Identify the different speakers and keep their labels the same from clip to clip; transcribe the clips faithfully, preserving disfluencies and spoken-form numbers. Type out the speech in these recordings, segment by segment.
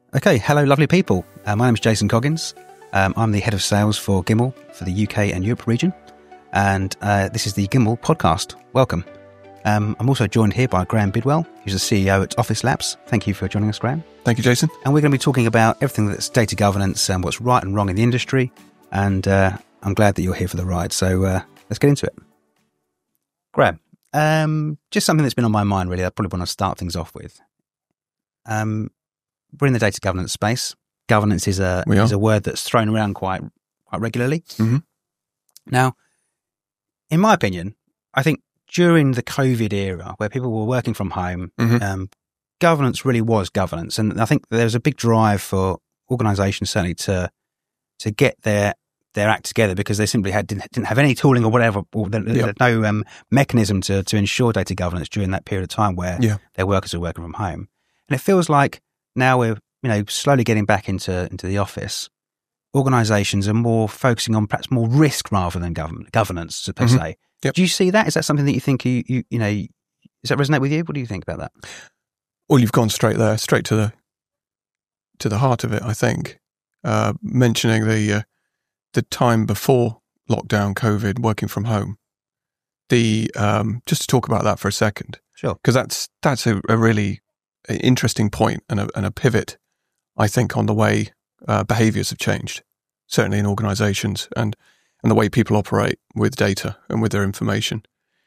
Speaker 1: Okay, hello lovely people. Uh, my name is Jason Coggins. Um, I'm the head of sales for Gimel for the U K and Europe region. And uh, this is the Gimel podcast. Welcome. Um, I'm also joined here by Graham Bidwell, who's the C E O at Office Labs. Thank you for joining us, Graham.
Speaker 2: Thank you, Jason.
Speaker 1: And we're going to be talking about everything that's data governance and what's right and wrong in the industry. And uh, I'm glad that you're here for the ride. So uh, let's get into it. Graham, um, just something that's been on my mind, really. I probably want to start things off with. Um, we're in the data governance space. Governance is a is a word that's thrown around quite quite regularly.
Speaker 2: Mm-hmm.
Speaker 1: Now, in my opinion, I think during the COVID era, where people were working from home,
Speaker 2: mm-hmm.
Speaker 1: um, governance really was governance, and I think there was a big drive for organisations certainly to to get their their act together because they simply had didn't, didn't have any tooling or whatever, or there,
Speaker 2: yep.
Speaker 1: there's no um, mechanism to to ensure data governance during that period of time where
Speaker 2: yeah.
Speaker 1: their workers are working from home, and it feels like now we're you know slowly getting back into into the office. Organisations are more focusing on perhaps more risk rather than government governance per
Speaker 2: mm-hmm.
Speaker 1: se.
Speaker 2: Yep.
Speaker 1: Do you see that? Is that something that you think you, you you know? Does that resonate with you? What do you think about that?
Speaker 2: Well, you've gone straight there, straight to the to the heart of it. I think uh, mentioning the uh, the time before lockdown, COVID, working from home. The um, just to talk about that for a second,
Speaker 1: sure,
Speaker 2: because that's that's a, a really interesting point and a, and a pivot, I think, on the way uh, behaviours have changed, certainly in organisations and. and the way people operate with data and with their information.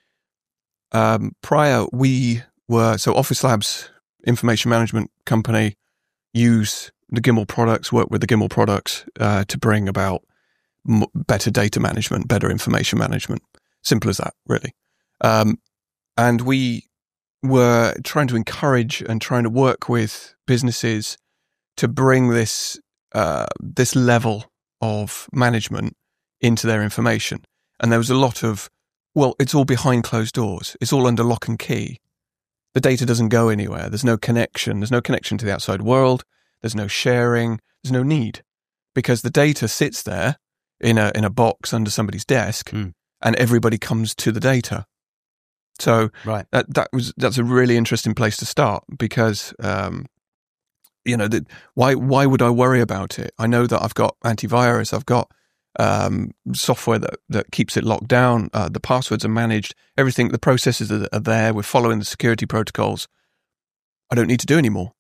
Speaker 2: Um, prior, we were, so Office Labs, information management company, use the Gimel products, work with the Gimel products uh, to bring about m- better data management, better information management. Simple as that, really. Um, and we were trying to encourage and trying to work with businesses to bring this uh, this level of management into their information. And there was a lot of, well, it's all behind closed doors. It's all under lock and key. The data doesn't go anywhere. There's no connection. There's no connection to the outside world. There's no sharing. There's no need because the data sits there in a in a box under somebody's desk
Speaker 1: mm.
Speaker 2: and everybody comes to the data. So
Speaker 1: right.
Speaker 2: that that was that's a really interesting place to start because um, you know that why why would I worry about it? I know that I've got antivirus. I've got um, software that, that keeps it locked down. Uh, the passwords are managed. Everything, the processes are, are there. We're following the security protocols. I don't need to do any more.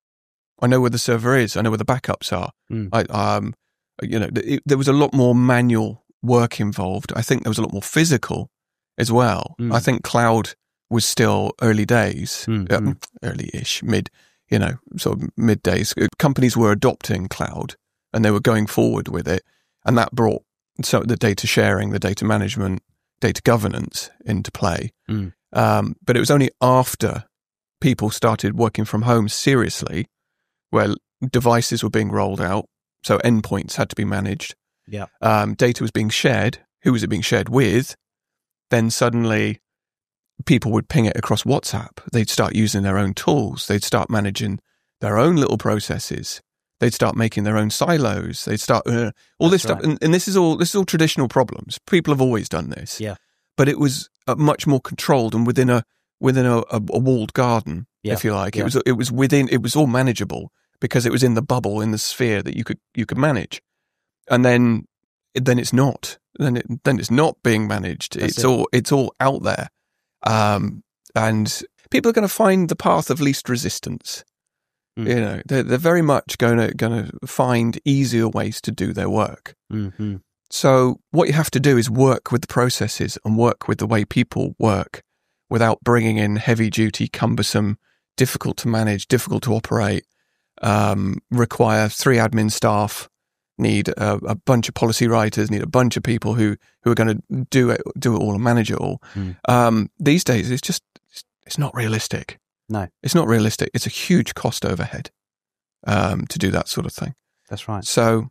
Speaker 2: I know where the server is. I know where the backups are.
Speaker 1: Mm.
Speaker 2: I, um, you know, it, there was a lot more manual work involved. I think there was a lot more physical as well.
Speaker 1: Mm.
Speaker 2: I think cloud was still early days,
Speaker 1: mm.
Speaker 2: um, early-ish, mid, you know, sort of mid days. Companies were adopting cloud and they were going forward with it. And that brought so the data sharing, the data management, data governance into play.
Speaker 1: Mm.
Speaker 2: Um, but it was only after people started working from home seriously, where devices were being rolled out, so endpoints had to be managed.
Speaker 1: Yeah,
Speaker 2: um, data was being shared. Who was it being shared with? Then suddenly, people would ping it across WhatsApp. They'd start using their own tools. They'd start managing their own little processes. They'd start making their own silos. They'd start uh, all
Speaker 1: That's
Speaker 2: this
Speaker 1: right.
Speaker 2: stuff, and, and this is all this is all traditional problems. People have always done this,
Speaker 1: yeah.
Speaker 2: But it was uh, much more controlled and within a within a, a, a walled garden,
Speaker 1: yeah.
Speaker 2: if you like.
Speaker 1: Yeah.
Speaker 2: It was it was within it was all manageable because it was in the bubble in the sphere that you could you could manage, and then then it's not. Then it, then it's not being managed.
Speaker 1: That's
Speaker 2: it's
Speaker 1: it.
Speaker 2: all it's all out there, um, and people are going to find the path of least resistance.
Speaker 1: Mm.
Speaker 2: You know, they're, they're very much going to going to find easier ways to do their work.
Speaker 1: Mm-hmm.
Speaker 2: So what you have to do is work with the processes and work with the way people work without bringing in heavy duty, cumbersome, difficult to manage, difficult to operate, um, require three admin staff, need a, a bunch of policy writers, need a bunch of people who, who are going to do it, do it all and manage it all.
Speaker 1: Mm.
Speaker 2: Um, these days, it's just, it's not realistic.
Speaker 1: No,
Speaker 2: it's not realistic. It's a huge cost overhead um, to do that sort of thing.
Speaker 1: That's right.
Speaker 2: So,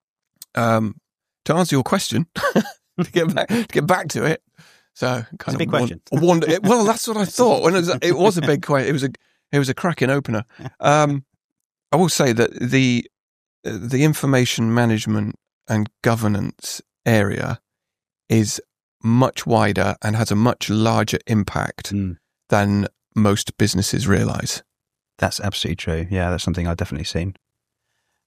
Speaker 2: um, to answer your question, to get back to get back to it, so kind
Speaker 1: it's a
Speaker 2: of
Speaker 1: big question.
Speaker 2: Wonder, it, well, that's what I thought. When it was, it was a big question. It was a it was a cracking opener. Um, I will say that the the information management and governance area is much wider and has a much larger impact
Speaker 1: mm.
Speaker 2: than most businesses realise.
Speaker 1: That's absolutely true. Yeah, that's something I've definitely seen.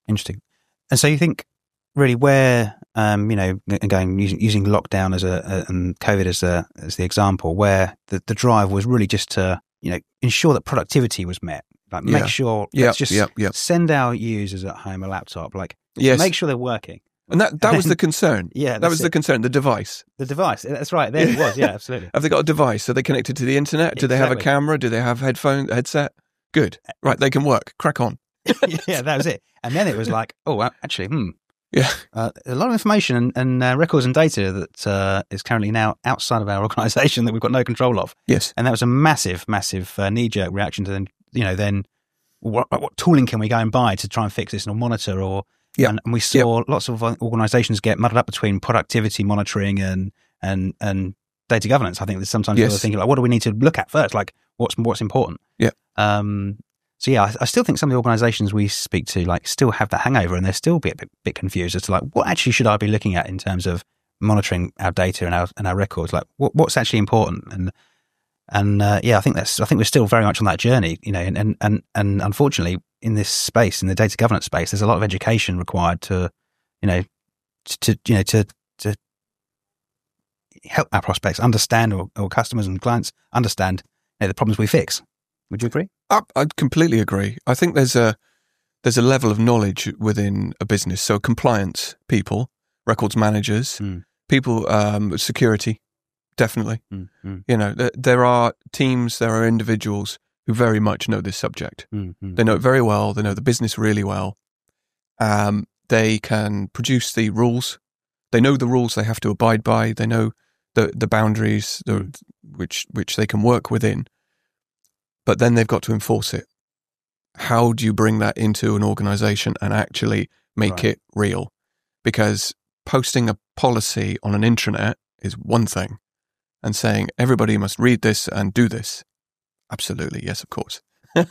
Speaker 1: Interesting. And so you think really where, um, you know, again, using, using lockdown as a, a, and COVID as a, as the example, where the, the drive was really just to, you know, ensure that productivity was met. Like make
Speaker 2: Yeah.
Speaker 1: sure,
Speaker 2: Yep,
Speaker 1: let's just
Speaker 2: yep, yep.
Speaker 1: send our users at home a laptop, like
Speaker 2: Yes.
Speaker 1: make sure they're working.
Speaker 2: And that, that was the concern.
Speaker 1: Yeah,
Speaker 2: that
Speaker 1: that's
Speaker 2: was
Speaker 1: it.
Speaker 2: the concern, the device.
Speaker 1: The device. That's right. There it was. Yeah, absolutely.
Speaker 2: Have they got a device? Are they connected to the internet? Do they have a
Speaker 1: Exactly.
Speaker 2: camera? Do they have headphone, headset? Good. Right, they can work. Crack on.
Speaker 1: Yeah, that was it. And then it was like, oh, actually, hmm.
Speaker 2: Yeah.
Speaker 1: Uh, a lot of information and, and uh, records and data that uh, is currently now outside of our organisation that we've got no control of.
Speaker 2: Yes.
Speaker 1: And that was a massive, massive uh, knee-jerk reaction to then, you know, then what, what tooling can we go and buy to try and fix this or monitor? Or
Speaker 2: Yep.
Speaker 1: and, and we saw lots of organisations get muddled up between productivity monitoring and and and data governance. I think there's sometimes
Speaker 2: Yes.
Speaker 1: people are thinking like, what do we need to look at first? Like, what's what's important?
Speaker 2: Yeah.
Speaker 1: Um. So yeah, I, I still think some of the organisations we speak to like still have that hangover, and they're still a bit, bit bit confused as to like what actually should I be looking at in terms of monitoring our data and our and our records. Like, what, what's actually important? And and uh, yeah, I think that's I think we're still very much on that journey, you know. And and and, and unfortunately, in this space, in the data governance space, there's a lot of education required to, you know, to, to you know to to help our prospects understand, or, or customers and clients understand, you know, the problems we fix. Would you agree?
Speaker 2: I, I completely agree. I think there's a there's a level of knowledge within a business. So compliance people, records managers,
Speaker 1: Mm.
Speaker 2: people, um, security, definitely.
Speaker 1: Mm, mm,
Speaker 2: You know, there, there are teams, there are individuals who very much know this subject.
Speaker 1: mm, mm.
Speaker 2: They know it very well. They know the business really well. Um, they can produce the rules. They know the rules they have to abide by. They know the the boundaries the,
Speaker 1: Mm.
Speaker 2: which which they can work within. But then they've got to enforce it. How do you bring that into an organization and actually make
Speaker 1: Right.
Speaker 2: it real? Because posting a policy on an intranet is one thing, and saying everybody must read this and do this. Absolutely, yes, of course.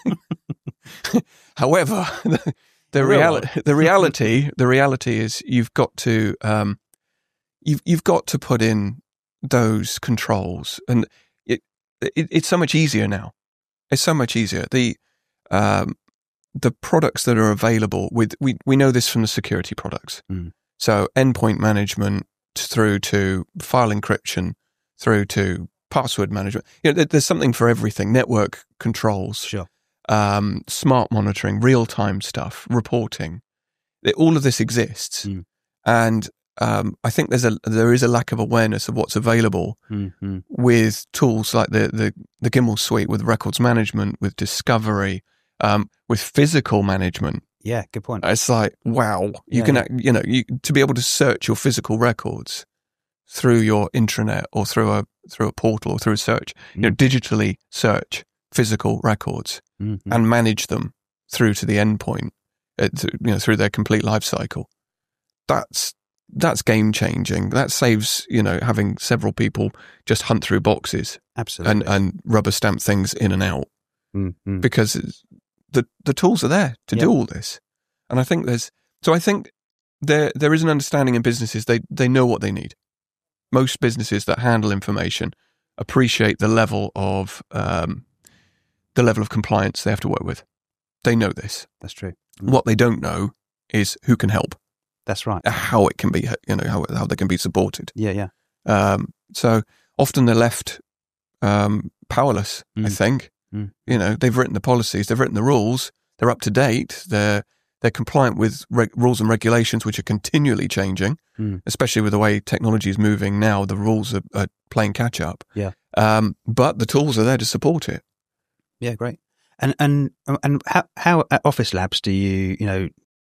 Speaker 2: However, the, the
Speaker 1: real
Speaker 2: reality, the reality, the reality is you've got to, um, you've you've got to put in those controls, and it, it it's so much easier now. It's so much easier. The um, the products that are available with we we know this from the security products.
Speaker 1: Mm.
Speaker 2: So endpoint management through to file encryption, through to password management. You know, there, there's something for everything. Network controls,
Speaker 1: Sure.
Speaker 2: um, smart monitoring, real time stuff, reporting. It- all of this exists,
Speaker 1: Mm.
Speaker 2: and um, I think there's a there is a lack of awareness of what's available
Speaker 1: Mm, mm.
Speaker 2: with tools like the the the Gimel suite, with records management, with discovery, um, with physical management.
Speaker 1: Yeah, good point.
Speaker 2: It's like, wow, you
Speaker 1: Yeah,
Speaker 2: can,
Speaker 1: yeah.
Speaker 2: act- you know, you, to be able to search your physical records through your intranet or through a through a portal or through a search, you know, digitally search physical records
Speaker 1: Mm, mm.
Speaker 2: and manage them through to the endpoint, uh, th- you know, through their complete life cycle. That's that's game changing. That saves, you know, having several people just hunt through boxes
Speaker 1: Absolutely.
Speaker 2: and, and rubber stamp things in and out,
Speaker 1: Mm, mm.
Speaker 2: because it's, the the tools are there to
Speaker 1: Yeah.
Speaker 2: do all this. And I think there's so I think there there is an understanding in businesses, they they know what they need. Most businesses that handle information appreciate the level of um, the level of compliance they have to work with. They know this.
Speaker 1: That's true.
Speaker 2: What they don't know is who can help,
Speaker 1: That's right.
Speaker 2: how it can be, you know, how how they can be supported.
Speaker 1: Yeah, yeah.
Speaker 2: Um, so often they're left um, powerless, I
Speaker 1: Mm.
Speaker 2: think.
Speaker 1: Mm.
Speaker 2: You know, they've written the policies, they've written the rules, they're up to date, they're they're compliant with reg- rules and regulations, which are continually changing,
Speaker 1: Mm.
Speaker 2: especially with the way technology is moving now. The rules are, are playing catch up.
Speaker 1: Yeah.
Speaker 2: Um, but the tools are there to support it.
Speaker 1: Yeah, great. And and and how how at Office Labs do you you know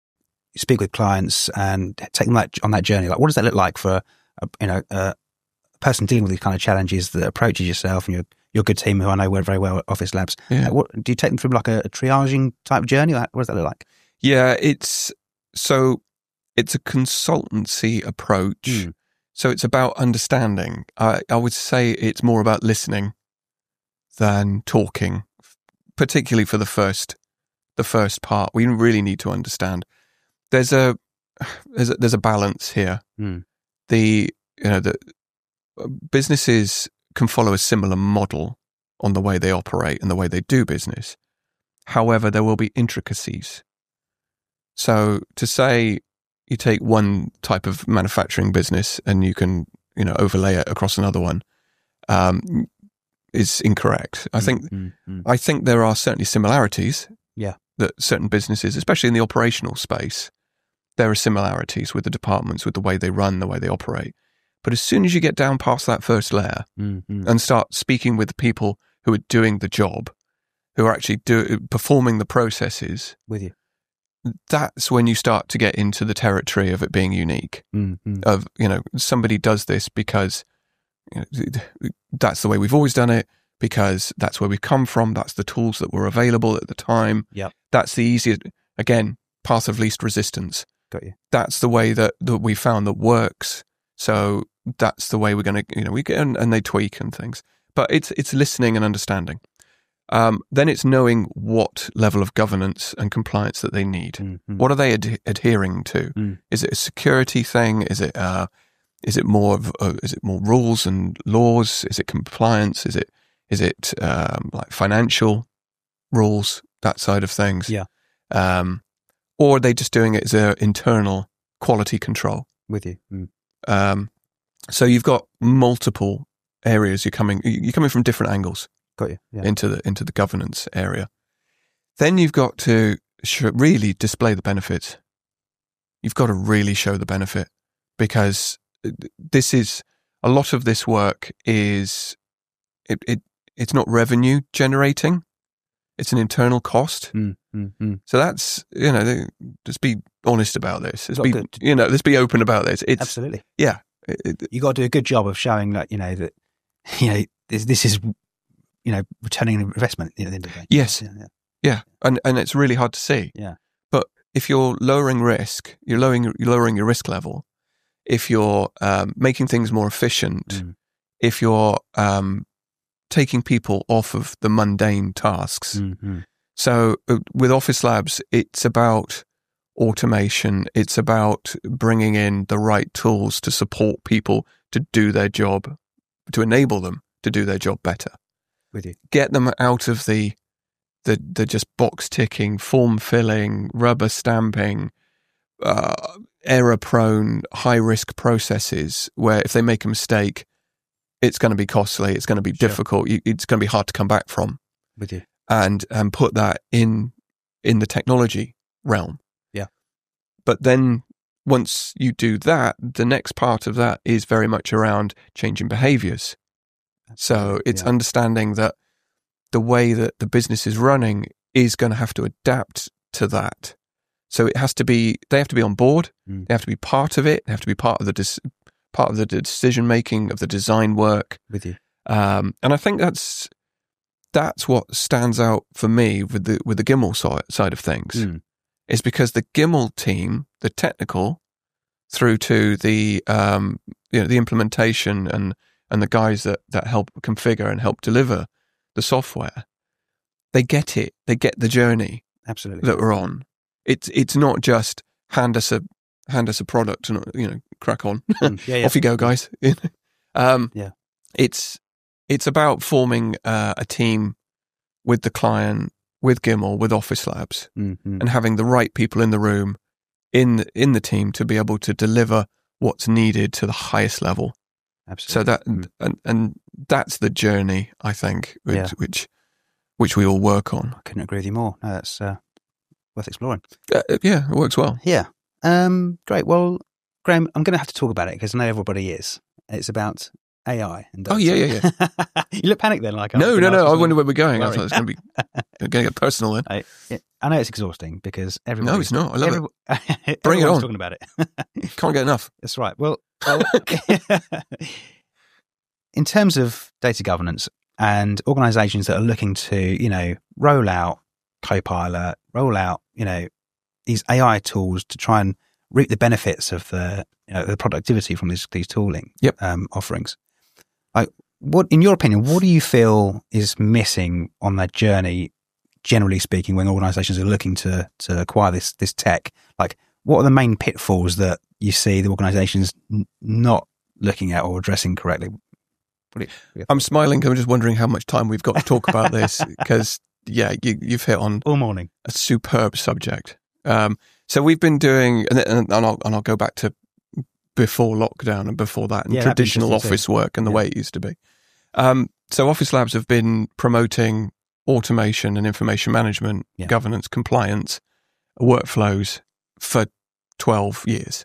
Speaker 1: speak with clients and take them that, on that journey? Like, what does that look like for a, you know a person dealing with these kind of challenges that approaches yourself and your your good team, who I know work very well at Office Labs?
Speaker 2: Yeah.
Speaker 1: Like, what do you take them through, like a, a triaging type journey? Like, what does that look like?
Speaker 2: Yeah, it's so it's a consultancy approach.
Speaker 1: Mm.
Speaker 2: So it's about understanding. I, I would say it's more about listening than talking, particularly for the first the first part. We really need to understand. There's a there's a, there's a balance here.
Speaker 1: Mm.
Speaker 2: The you know the businesses can follow a similar model on the way they operate and the way they do business. However, there will be intricacies. So to say you take one type of manufacturing business and you can, you know, overlay it across another one, um, is incorrect. I think, mm-hmm. I think there are certainly similarities.
Speaker 1: Yeah.
Speaker 2: That certain businesses, especially in the operational space, there are similarities with the departments, with the way they run, the way they operate. But as soon as you get down past that first layer mm-hmm. and start speaking with the people who are doing the job, who are actually do, performing the processes,
Speaker 1: with you,
Speaker 2: that's when you start to get into the territory of it being unique.
Speaker 1: Mm-hmm.
Speaker 2: Of, you know, somebody does this because, you know, that's the way we've always done it, because that's where we've come from. That's the tools that were available at the time.
Speaker 1: Yep.
Speaker 2: That's the easiest, again, path of least resistance.
Speaker 1: Got you.
Speaker 2: That's the way that, that we found that works. So that's the way we're going to, you know, we get, and, and they tweak and things. But it's it's listening and understanding. Um, then it's knowing what level of governance and compliance that they need. Mm-hmm. What are they ad- adhering to? Mm. Is it a security thing? Is it uh, is it more of uh, is it more rules and laws? Is it compliance? Is it is it um, like financial rules, that side of things?
Speaker 1: Yeah.
Speaker 2: Um, or are they just doing it as an internal quality control?
Speaker 1: With you. Mm.
Speaker 2: Um, so you've got multiple areas. You're coming you're coming from different angles.
Speaker 1: Got you. Yeah.
Speaker 2: Into the into the governance area. Then you've got to sh- really display the benefits. You've got to really show the benefit, because this is a lot of this work is it, it it's not revenue generating. It's an internal cost.
Speaker 1: Mm, mm, mm.
Speaker 2: So that's, you know, just be honest about this. Let's be,
Speaker 1: good.
Speaker 2: you know, let's be open about this. It's,
Speaker 1: Absolutely.
Speaker 2: Yeah. It, it,
Speaker 1: you got to do a good job of showing that, you know, that, you know, this, this is, you know, returning an investment at the end of the day.
Speaker 2: Yes.
Speaker 1: Yeah, yeah.
Speaker 2: yeah. And, and it's really hard to see.
Speaker 1: Yeah.
Speaker 2: But if you're lowering risk, you're lowering, you're lowering your risk level. If you're um, making things more efficient, mm. if you're um, taking people off of the mundane tasks.
Speaker 1: Mm-hmm.
Speaker 2: So uh, with Office Labs, it's about automation. It's about bringing in the right tools to support people to do their job, to enable them to do their job better.
Speaker 1: With you.
Speaker 2: Get them out of the the, the just box ticking, form filling, rubber stamping, uh, error prone, high risk processes where if they make a mistake, it's going to be costly. It's going to be
Speaker 1: Sure.
Speaker 2: difficult. It's going to be hard to come back from.
Speaker 1: With you.
Speaker 2: And and put that in in the technology realm.
Speaker 1: Yeah.
Speaker 2: But then once you do that, the next part of that is very much around changing behaviors. So it's yeah. understanding that the way that the business is running is going to have to adapt to that. So it has to be, they have to be on board. Mm. They have to be part of it. They have to be part of the dis- part of the decision making, of the design work.
Speaker 1: With you.
Speaker 2: Um, and I think that's that's what stands out for me with the with the Giml so- side of things, mm. is because the Giml team, the technical, through to the um, you know the implementation and and the guys that that help configure and help deliver the software, they get it. They get the journey.
Speaker 1: Absolutely.
Speaker 2: That we're on. It's it's not just hand us a hand us a product and, you know, crack on.
Speaker 1: Mm, yeah, yeah.
Speaker 2: Off you go, guys. um,
Speaker 1: yeah.
Speaker 2: It's it's about forming uh, a team with the client, with Giml, with Office Labs,
Speaker 1: mm-hmm.
Speaker 2: and having the right people in the room, in the, in the team to be able to deliver what's needed to the highest level.
Speaker 1: Absolutely.
Speaker 2: So that
Speaker 1: mm.
Speaker 2: and and that's the journey, I think, which
Speaker 1: yeah.
Speaker 2: which, which we all work on.
Speaker 1: I couldn't agree with you more. No, that's uh, worth exploring.
Speaker 2: Uh, yeah, it works well.
Speaker 1: Yeah. Um, great. Well, Graham, I'm going to have to talk about it because I know everybody is. It's about A I. And
Speaker 2: oh, yeah, yeah, yeah.
Speaker 1: You look panicked then. Like,
Speaker 2: no,
Speaker 1: oh,
Speaker 2: no, no. I
Speaker 1: really
Speaker 2: wonder where we're going.
Speaker 1: worried.
Speaker 2: I thought it was going to be going to get personal then.
Speaker 1: I, yeah, I know it's exhausting because everybody.
Speaker 2: No, it's not. I love
Speaker 1: every,
Speaker 2: it. Bring it on.
Speaker 1: Talking about it.
Speaker 2: Can't get enough.
Speaker 1: That's right. Well, well in terms of data governance and organisations that are looking to, you know, roll out Copilot, roll out, you know, these A I tools to try and reap the benefits of the, you know, the productivity from these these tooling
Speaker 2: yep.
Speaker 1: um, offerings. Like, what, in your opinion, what do you feel is missing on that journey, generally speaking, when organisations are looking to to acquire this this tech? Like, what are the main pitfalls that you see the organisations n- not looking at or addressing correctly? What you,
Speaker 2: I'm smiling. I'm just wondering how much time we've got to talk about this because, yeah, you, you've hit on
Speaker 1: all morning
Speaker 2: a superb subject. Um, So we've been doing, and, and, I'll, and I'll go back to before lockdown and before that, and
Speaker 1: yeah,
Speaker 2: traditional office too. work and the yeah. way it used to be. Um, so Office Labs have been promoting automation and information management, yeah. governance, compliance, workflows for twelve years.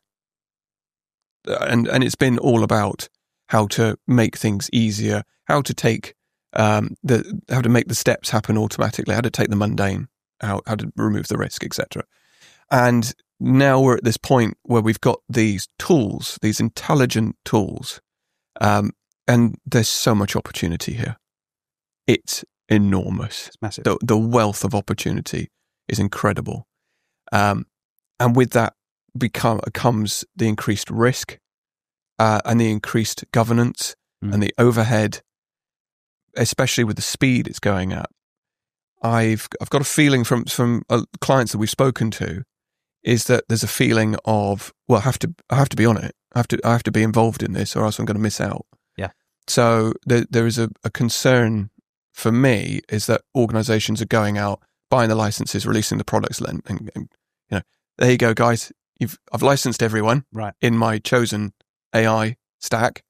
Speaker 2: And and it's been all about how to make things easier, how to take um, the how to make the steps happen automatically, how to take the mundane out, how to remove the risk, et cetera. And now we're at this point where we've got these tools, these intelligent tools, um, and there's so much opportunity here. It's enormous.
Speaker 1: It's massive.
Speaker 2: The, the wealth of opportunity is incredible. Um, and with that become, comes the increased risk uh, and the increased governance mm. and the overhead, especially with the speed it's going at. I've I've got a feeling from from uh, clients that we've spoken to is that there's a feeling of, well, I have to I have to be on it. I have to I have to be involved in this, or else I'm going to miss out.
Speaker 1: Yeah.
Speaker 2: So there there is a, a concern for me is that organisations are going out, buying the licenses, releasing the products, and, and, and you know, there you go, guys. You've I've licensed everyone
Speaker 1: right.
Speaker 2: in my chosen A I stack.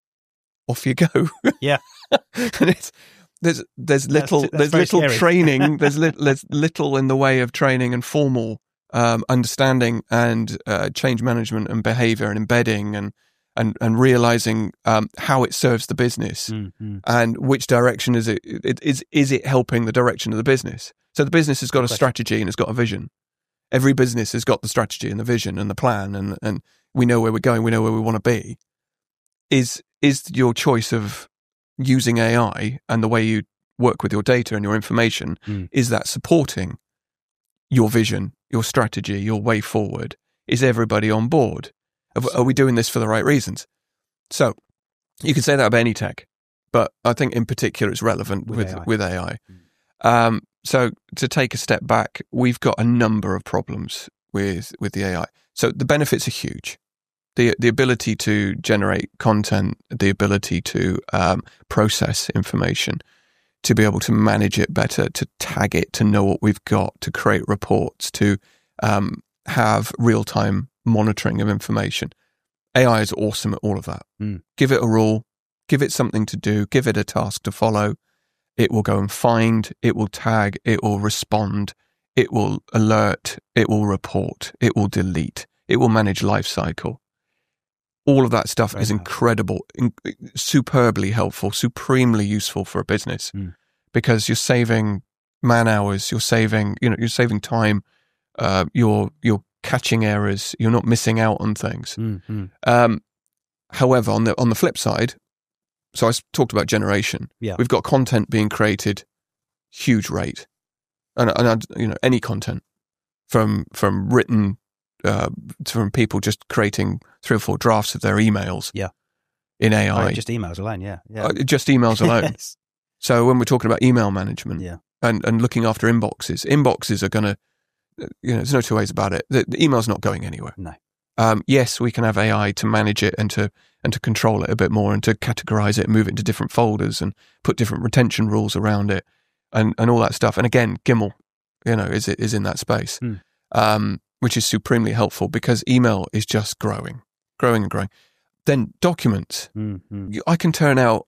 Speaker 2: Off you go.
Speaker 1: Yeah.
Speaker 2: And it's there's there's little
Speaker 1: that's, that's
Speaker 2: there's little
Speaker 1: scary.
Speaker 2: training. There's li- there's little in the way of training and formal um, understanding and uh, change management and behaviour and embedding and and and realizing um, how it serves the business
Speaker 1: mm-hmm.
Speaker 2: and which direction is it, it is is it helping the direction of the business. So the business has got a strategy and it's got a vision. Every business has got the strategy and the vision and the plan, and and we know where we're going. We know where we want to be. Is is your choice of using A I and the way you work with your data and your information,
Speaker 1: mm.
Speaker 2: is that supporting your vision, your strategy, your way forward? Is everybody on board? Are, are we doing this for the right reasons? So you can say that about any tech, but I think in particular it's relevant with, with A I. With A I. Mm. Um, so to take a step back, we've got a number of problems with, with the A I. So the benefits are huge. The the ability to generate content, the ability to um, process information, to be able to manage it better, to tag it, to know what we've got, to create reports, to um, have real-time monitoring of information. A I is awesome at all of that.
Speaker 1: Mm.
Speaker 2: Give it a rule, give it something to do, give it a task to follow. It will go and find, it will tag, it will respond, it will alert, it will report, it will delete, it will manage life cycle. All of that stuff Very is incredible, in, superbly helpful, supremely useful for a business
Speaker 1: mm.
Speaker 2: because you're saving man hours, you're saving, you know, you're saving time, uh, you're you're catching errors, you're not missing out on things.
Speaker 1: Mm-hmm.
Speaker 2: Um, however, on the on the flip side, so I talked about generation.
Speaker 1: Yeah.
Speaker 2: We've got content being created, huge rate, and and you know any content from from written. Uh, from people just creating three or four drafts of their emails
Speaker 1: yeah.
Speaker 2: in A I.
Speaker 1: Oh, just emails alone, yeah. yeah.
Speaker 2: Uh, just emails alone.
Speaker 1: Yes.
Speaker 2: So when we're talking about email management
Speaker 1: yeah.
Speaker 2: and, and looking after inboxes, inboxes are going to, you know, there's no two ways about it. The, the email's not going anywhere.
Speaker 1: No.
Speaker 2: Um, yes, we can have A I to manage it and to and to control it a bit more and to categorize it and move it into different folders and put different retention rules around it and, and all that stuff. And again, Gimel, you know, is is in that space.
Speaker 1: Mm.
Speaker 2: Um, which is supremely helpful because email is just growing, growing and growing. Then documents.
Speaker 1: Mm-hmm.
Speaker 2: I can turn out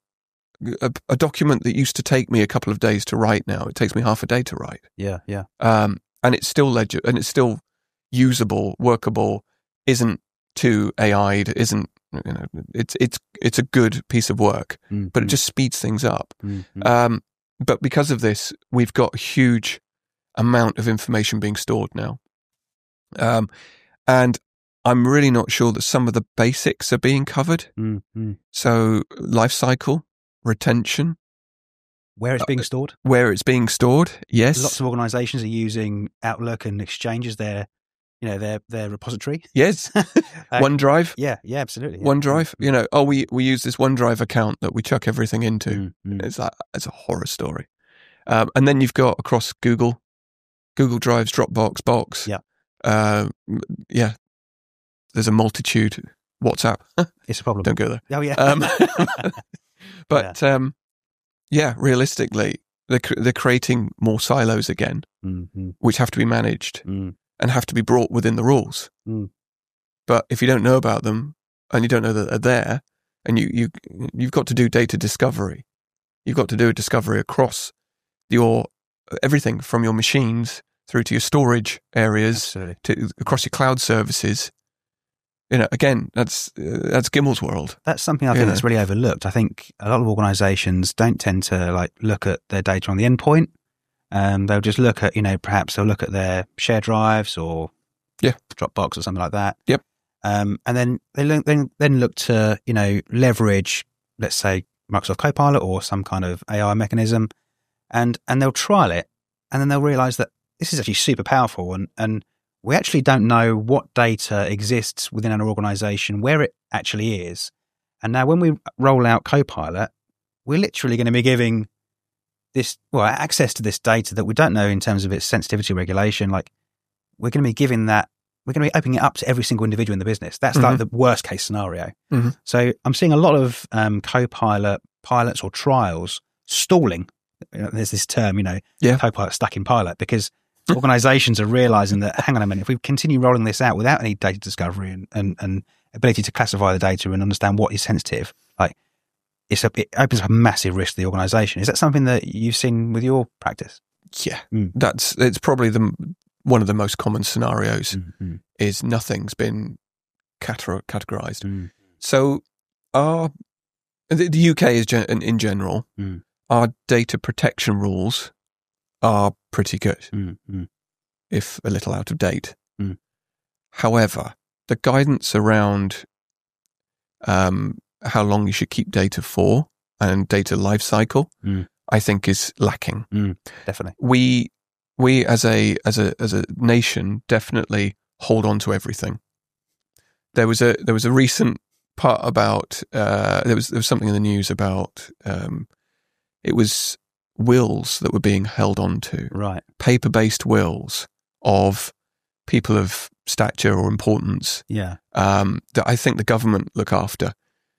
Speaker 2: a, a document that used to take me a couple of days to write now. It takes me half a day to write.
Speaker 1: Yeah, yeah.
Speaker 2: Um, and it's still ledger, and it's still usable, workable, isn't too A I'd, isn't, you know, it's, it's, it's a good piece of work,
Speaker 1: mm-hmm.
Speaker 2: but it just speeds things up.
Speaker 1: Mm-hmm.
Speaker 2: Um, but because of this, we've got a huge amount of information being stored now. Um, and I'm really not sure that some of the basics are being covered.
Speaker 1: Mm-hmm.
Speaker 2: So life cycle, retention.
Speaker 1: Where it's being stored?
Speaker 2: Uh, where it's being stored, yes.
Speaker 1: Lots of organisations are using Outlook and Exchange as their, you know, their, their repository.
Speaker 2: Yes.
Speaker 1: uh,
Speaker 2: OneDrive.
Speaker 1: Yeah, yeah, absolutely. Yeah.
Speaker 2: OneDrive, you know, oh, we, we use this OneDrive account that we chuck everything into.
Speaker 1: Mm-hmm.
Speaker 2: It's like, it's a horror story. Um, and then you've got across Google, Google Drives, Dropbox, Box.
Speaker 1: Yeah.
Speaker 2: Uh, yeah, there's a multitude. WhatsApp,
Speaker 1: it's a problem.
Speaker 2: Don't go there.
Speaker 1: Oh yeah.
Speaker 2: Um, but yeah. Um, yeah, realistically, they're they're creating more silos again,
Speaker 1: mm-hmm.
Speaker 2: which have to be managed.
Speaker 1: Mm.
Speaker 2: and have to be brought within the rules.
Speaker 1: Mm.
Speaker 2: But if you don't know about them and you don't know that they're there, and you, you, you've got to do data discovery. You've got to do a discovery across your everything from your machines through to your storage areas,
Speaker 1: Absolutely.
Speaker 2: to across your cloud services. You know, again, that's uh, that's Gimmel's world.
Speaker 1: That's something I think that's really overlooked. I think a lot of organisations don't tend to like look at their data on the endpoint. Um, they'll just look at, you know, perhaps they'll look at their share drives or
Speaker 2: yeah,
Speaker 1: Dropbox or something like that.
Speaker 2: Yep.
Speaker 1: Um, and then they look, then then look to, you know, leverage, let's say, Microsoft Copilot or some kind of A I mechanism, and and they'll trial it, and then they'll realise that this is actually super powerful, and and we actually don't know what data exists within an organisation, where it actually is. And now when we roll out Copilot, we're literally going to be giving this, well, access to this data that we don't know in terms of its sensitivity regulation. Like, we're going to be giving that, we're going to be opening it up to every single individual in the business. That's mm-hmm. like the worst case scenario.
Speaker 2: Mm-hmm.
Speaker 1: So I'm seeing a lot of um, Copilot pilots or trials stalling. You know, there's this term, you know,
Speaker 2: yeah.
Speaker 1: Copilot stuck in pilot, because organizations are realizing that, hang on a minute, if we continue rolling this out without any data discovery and, and, and ability to classify the data and understand what is sensitive, like it's a, it opens up a massive risk to the organization. Is that something that you've seen with your practice?
Speaker 2: Yeah,
Speaker 1: mm.
Speaker 2: that's it's probably the one of the most common scenarios
Speaker 1: mm-hmm.
Speaker 2: is nothing's been categorized.
Speaker 1: Mm.
Speaker 2: So our the, the U K is gen, in general,
Speaker 1: mm.
Speaker 2: our data protection rules are pretty good,
Speaker 1: mm-hmm.
Speaker 2: if a little out of date.
Speaker 1: Mm.
Speaker 2: However, the guidance around um, how long you should keep data for and data lifecycle,
Speaker 1: mm.
Speaker 2: I think, is lacking.
Speaker 1: Mm, definitely,
Speaker 2: we we as a as a as a nation definitely hold on to everything. There was a there was a recent part about uh, there was there was something in the news about um, it was wills that were being held on to,
Speaker 1: right?
Speaker 2: Paper-based wills of people of stature or importance,
Speaker 1: yeah,
Speaker 2: um, that I think the government look after.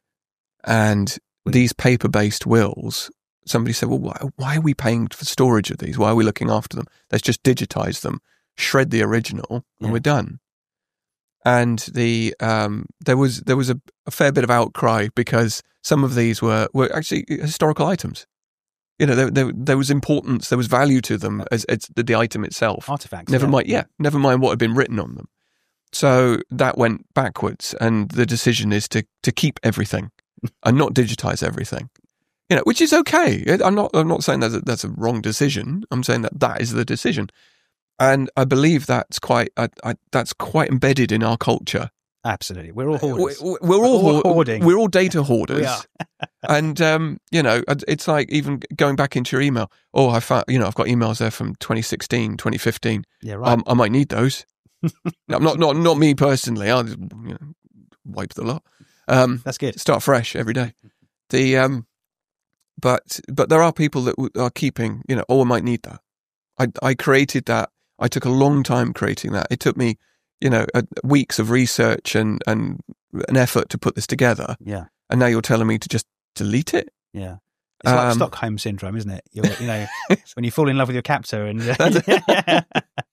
Speaker 2: And these paper-based wills, somebody said, well, why, why are we paying for storage of these? Why are we looking after them? Let's just digitize them, shred the original, and
Speaker 1: yeah.
Speaker 2: we're done. And the um, there was there was a, a fair bit of outcry because some of these were, were actually historical items. You know, there, there, there was importance, there was value to them as, as the, the item itself.
Speaker 1: Artifacts.
Speaker 2: Never
Speaker 1: yeah.
Speaker 2: mind, yeah, never mind what had been written on them. So that went backwards, and the decision is to to keep everything and not digitize everything. You know, which is okay. I'm not I'm not saying that's a, that's a wrong decision. I'm saying that that is the decision, and I believe that's quite I, I, that's quite embedded in our culture.
Speaker 1: Absolutely, we're all hoarders.
Speaker 2: We're, we're all,
Speaker 1: all hoarding.
Speaker 2: We're all data hoarders.
Speaker 1: We are.
Speaker 2: And um, you know, it's like even going back into your email. Oh, I found, you know, I've got emails there from twenty sixteen, twenty fifteen.
Speaker 1: Yeah, right.
Speaker 2: Um, I might need those. no, not not not me personally. I'll just, you know, wipe the lot. Um,
Speaker 1: That's good.
Speaker 2: Start fresh every day. The um, but but there are people that are keeping. You know, oh, I might need that. I I created that. I took a long time creating that. It took me, you know, a, weeks of research and and an effort to put this together.
Speaker 1: Yeah.
Speaker 2: And now you're telling me to just delete it?
Speaker 1: Yeah. It's like
Speaker 2: Um,
Speaker 1: Stockholm syndrome, isn't it? You're, you know, when you fall in love with your captor and uh,
Speaker 2: That's
Speaker 1: yeah.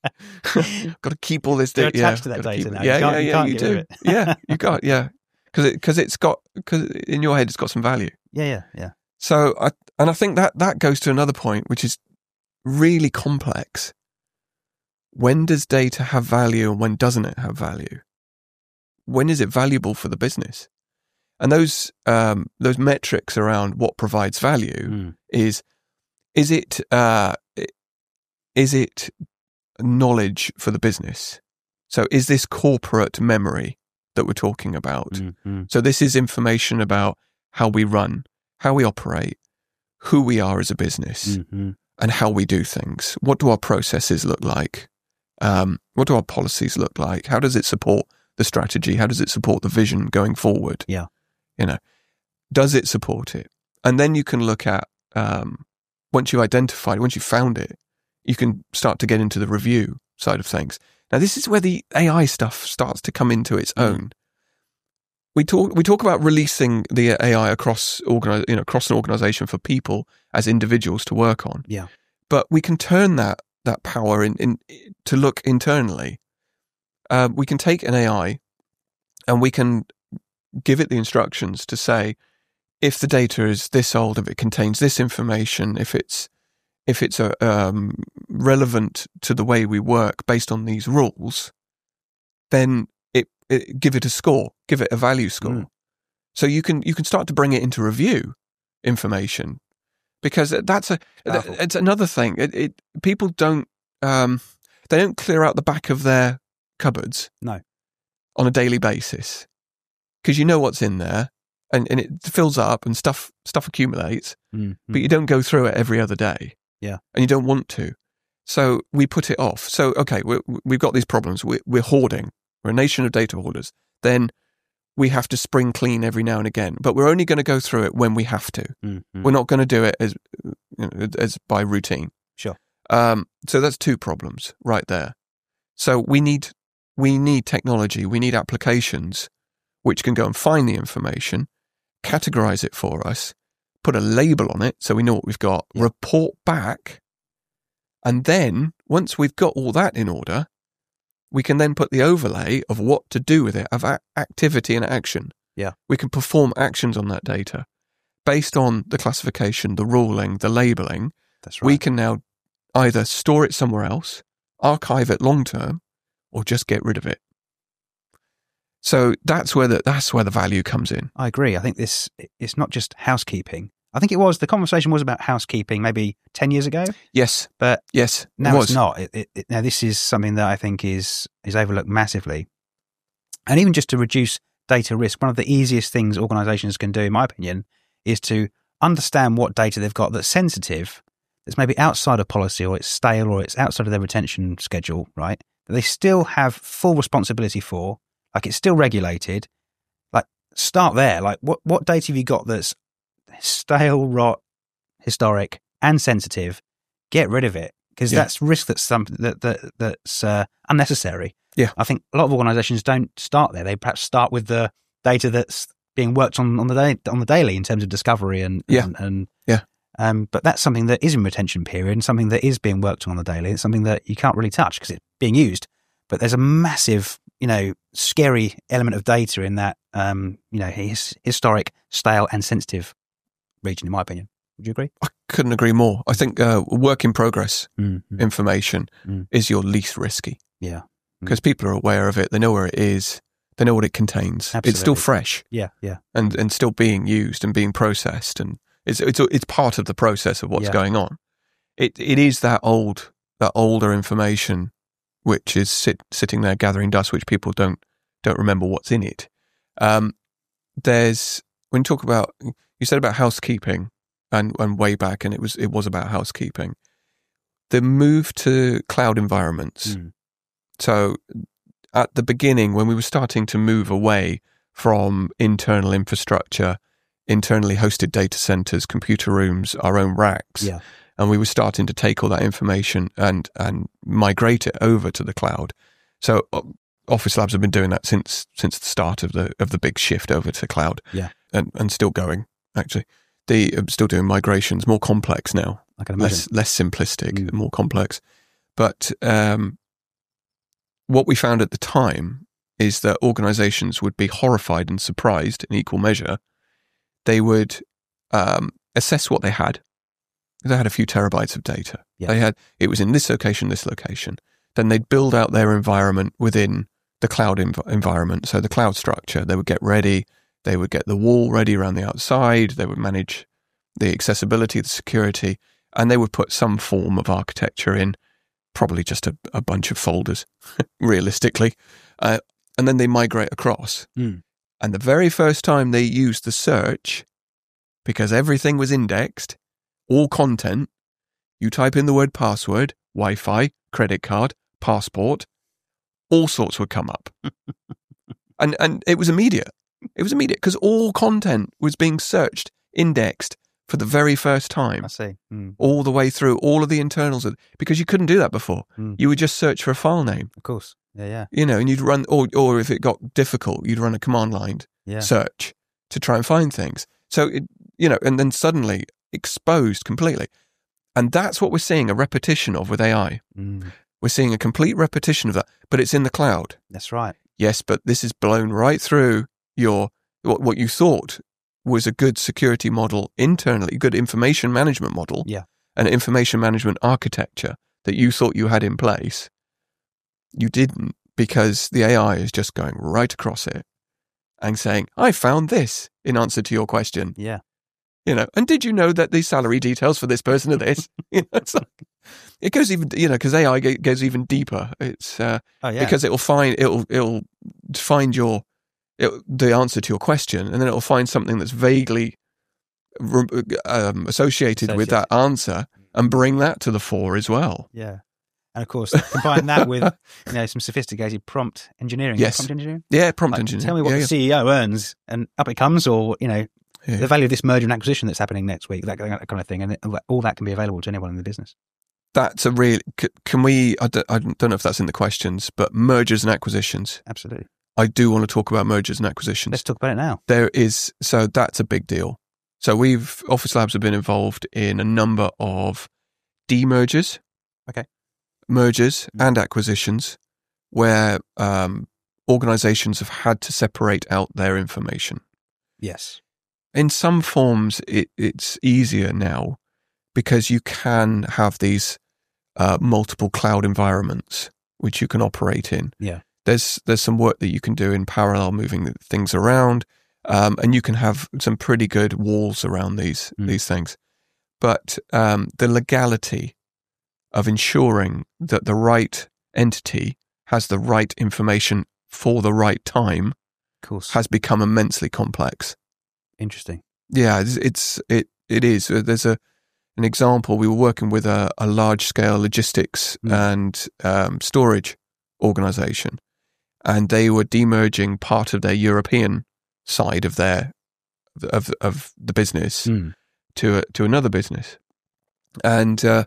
Speaker 2: got to keep all this
Speaker 1: You're
Speaker 2: data.
Speaker 1: attached to that
Speaker 2: gotta
Speaker 1: data
Speaker 2: keep it.
Speaker 1: now.
Speaker 2: Yeah,
Speaker 1: You can't-
Speaker 2: yeah,
Speaker 1: you
Speaker 2: yeah.
Speaker 1: can't
Speaker 2: You
Speaker 1: get rid
Speaker 2: do.
Speaker 1: of it.
Speaker 2: Yeah, you got. Yeah, because it because it's got because in your head it's got some value.
Speaker 1: yeah, yeah, yeah.
Speaker 2: So I and I think that that goes to another point, which is really complex. When does data have value and when doesn't it have value? When is it valuable for the business? And those um, those metrics around what provides value
Speaker 1: Mm.
Speaker 2: is is it uh, is it knowledge for the business? So is this corporate memory that we're talking about?
Speaker 1: Mm-hmm.
Speaker 2: So this is information about how we run, how we operate, who we are as a business,
Speaker 1: Mm-hmm.
Speaker 2: and how we do things. What do our processes look like? Um, what do our policies look like? How does it support the strategy? How does it support the vision going forward?
Speaker 1: Yeah.
Speaker 2: You know, does it support it? And then you can look at, um, once you identified, once you found it, you can start to get into the review side of things. Now, this is where the A I stuff starts to come into its own. We talk we talk about releasing the A I across organi- you know, across an organization for people as individuals to work on.
Speaker 1: Yeah.
Speaker 2: But we can turn that that power in, in to look internally. uh, we can take an A I and we can give it the instructions to say, if the data is this old, if it contains this information, if it's if it's a, um, relevant to the way we work based on these rules, then it, it give it a score, give it a value score. Mm. So you can you can start to bring it into review information, because that's a Powerful. it's another thing. It, it people don't um, they don't clear out the back of their cupboards
Speaker 1: no
Speaker 2: on a daily basis, because you know what's in there. And, and it fills up and stuff stuff accumulates, mm-hmm. but you don't go through it every other day.
Speaker 1: Yeah.
Speaker 2: And you don't want to. So we put it off. So, okay, we, we've got these problems. We, we're hoarding. We're a nation of data hoarders. Then we have to spring clean every now and again. But we're only going to go through it when we have to. Mm-hmm. We're not going to do it as you know, as by routine.
Speaker 1: Sure.
Speaker 2: Um, so that's two problems right there. So we need we need technology. We need applications which can go and find the information, categorize it for us, put a label on it so we know what we've got, yeah. report back, and then once we've got all that in order, we can then put the overlay of what to do with it, of a- activity and action.
Speaker 1: Yeah.
Speaker 2: We can perform actions on that data based on the classification, the ruling, the labeling.
Speaker 1: That's right.
Speaker 2: We can now either store it somewhere else, archive it long term, or just get rid of it. So that's where the that's where the value comes in.
Speaker 1: I agree. I think this it's not just housekeeping. I think it was the conversation was about housekeeping maybe ten years ago.
Speaker 2: Yes,
Speaker 1: but
Speaker 2: yes,
Speaker 1: now
Speaker 2: it
Speaker 1: it's not. It, it, it, now this is something that I think is is overlooked massively, and even just to reduce data risk, one of the easiest things organisations can do, in my opinion, is to understand what data they've got that's sensitive, that's maybe outside of policy, or it's stale, or it's outside of their retention schedule, right? That they still have full responsibility for. Like it's still regulated. Like start there. Like what, what data have you got that's stale, rot, historic, and sensitive? Get rid of it, because yeah. that's risk that's something that, that that's uh, unnecessary.
Speaker 2: Yeah,
Speaker 1: I think a lot of organisations don't start there. They perhaps start with the data that's being worked on on the day, on the daily in terms of discovery and
Speaker 2: yeah
Speaker 1: and, and
Speaker 2: yeah.
Speaker 1: Um, but that's something that is in retention period and something that is being worked on on the daily. It's something that you can't really touch because it's being used. But there's a massive, you know, scary element of data in that, um, you know, his, historic, stale, and sensitive region, in my opinion. Would you agree?
Speaker 2: I couldn't agree more. I think uh, work in progress mm-hmm. information mm. is your least risky.
Speaker 1: Yeah.
Speaker 2: Because mm. people are aware of it. They know where it is. They know what it contains.
Speaker 1: Absolutely.
Speaker 2: It's still fresh.
Speaker 1: Yeah, yeah.
Speaker 2: And and still being used and being processed. And it's it's it's part of the process of what's yeah. going on. It It is that old, that older information which is sit, sitting there gathering dust, which people don't don't remember what's in it. Um, there's when you talk about you said about housekeeping and, and way back, and it was it was about housekeeping. The move to cloud environments. Mm. So at the beginning, when we were starting to move away from internal infrastructure, internally hosted data centers, computer rooms, our own racks.
Speaker 1: Yeah.
Speaker 2: And we were starting to take all that information and, and migrate it over to the cloud. So uh, Office Labs have been doing that since since the start of the of the big shift over to cloud.
Speaker 1: Yeah,
Speaker 2: and and still going actually. They are still doing migrations, more complex now.
Speaker 1: I can imagine.
Speaker 2: Less less simplistic, mm. more complex. But um, what we found at the time is that organizations would be horrified and surprised in equal measure. They would um, assess what they had. They had a few terabytes of data.
Speaker 1: Yeah.
Speaker 2: They had it was in this location, this location. Then they'd build out their environment within the cloud env- environment. So the cloud structure, they would get ready. They would get the wall ready around the outside. They would manage the accessibility, the security, and they would put some form of architecture in, probably just a, a bunch of folders, realistically. Uh, and then they migrate across.
Speaker 1: Mm.
Speaker 2: And the very first time they used the search, because everything was indexed, all content, you type in the word password, Wi-Fi, credit card, passport, all sorts would come up. and and it was immediate. It was immediate because all content was being searched, indexed for the very first time.
Speaker 1: I see. Mm.
Speaker 2: All the way through, all of the internals, of, because you couldn't do that before.
Speaker 1: Mm.
Speaker 2: You would just search for a file name.
Speaker 1: Of course. Yeah, yeah.
Speaker 2: You know, and you'd run, or or if it got difficult, you'd run a command line
Speaker 1: yeah.
Speaker 2: search to try and find things. So, it, you know, and then suddenly exposed completely. And that's what we're seeing a repetition of with A I.
Speaker 1: Mm.
Speaker 2: We're seeing a complete repetition of that, but it's in the cloud.
Speaker 1: That's right.
Speaker 2: Yes, but this is blown right through your what, what you thought was a good security model internally, good information management model,
Speaker 1: Yeah.
Speaker 2: and information management architecture that you thought you had in place. You didn't, because the A I is just going right across it and saying, I found this in answer to your question.
Speaker 1: Yeah.
Speaker 2: You know, and did you know that the salary details for this person are this? You know, it's like, it goes even, you know, because A I goes even deeper. It's uh,
Speaker 1: Oh, yeah.
Speaker 2: because it'll find it'll it'll find your it, the answer to your question, and then it'll find something that's vaguely um, associated with that answer and bring that to the fore as well.
Speaker 1: Yeah. And of course, combine that with, you know, some sophisticated prompt engineering.
Speaker 2: Yes.
Speaker 1: Prompt engineering?
Speaker 2: Yeah, prompt
Speaker 1: Like,
Speaker 2: engineering.
Speaker 1: Tell me what
Speaker 2: yeah,
Speaker 1: the
Speaker 2: yeah.
Speaker 1: C E O earns, and up it comes, or, you know,
Speaker 2: Yeah.
Speaker 1: the value of this merger and acquisition that's happening next week, that, that kind of thing. And it, all that can be available to anyone in the business.
Speaker 2: That's a real, c- can we, I don't, I don't know if that's in the questions, but mergers and acquisitions.
Speaker 1: Absolutely.
Speaker 2: I do want to talk about mergers and acquisitions.
Speaker 1: Let's talk about it now.
Speaker 2: There is, so that's a big deal. So we've, Office Labs have been involved in a number of demergers.
Speaker 1: Okay.
Speaker 2: Mergers and acquisitions where um, organizations have had to separate out their information.
Speaker 1: Yes.
Speaker 2: In some forms, it, it's easier now because you can have these uh, multiple cloud environments which you can operate in.
Speaker 1: Yeah.
Speaker 2: There's there's some work that you can do in parallel, moving things around, um, and you can have some pretty good walls around these
Speaker 1: Mm.
Speaker 2: these things. But um, the legality of ensuring that the right entity has the right information for the right time
Speaker 1: Of course.
Speaker 2: has become immensely complex.
Speaker 1: Interesting.
Speaker 2: Yeah, it's, it's it it is. There's a an example. We were working with a, a large scale logistics
Speaker 1: Mm.
Speaker 2: and um, storage organization, and they were demerging part of their European side of their of of the business
Speaker 1: Mm.
Speaker 2: to a, to another business, and uh,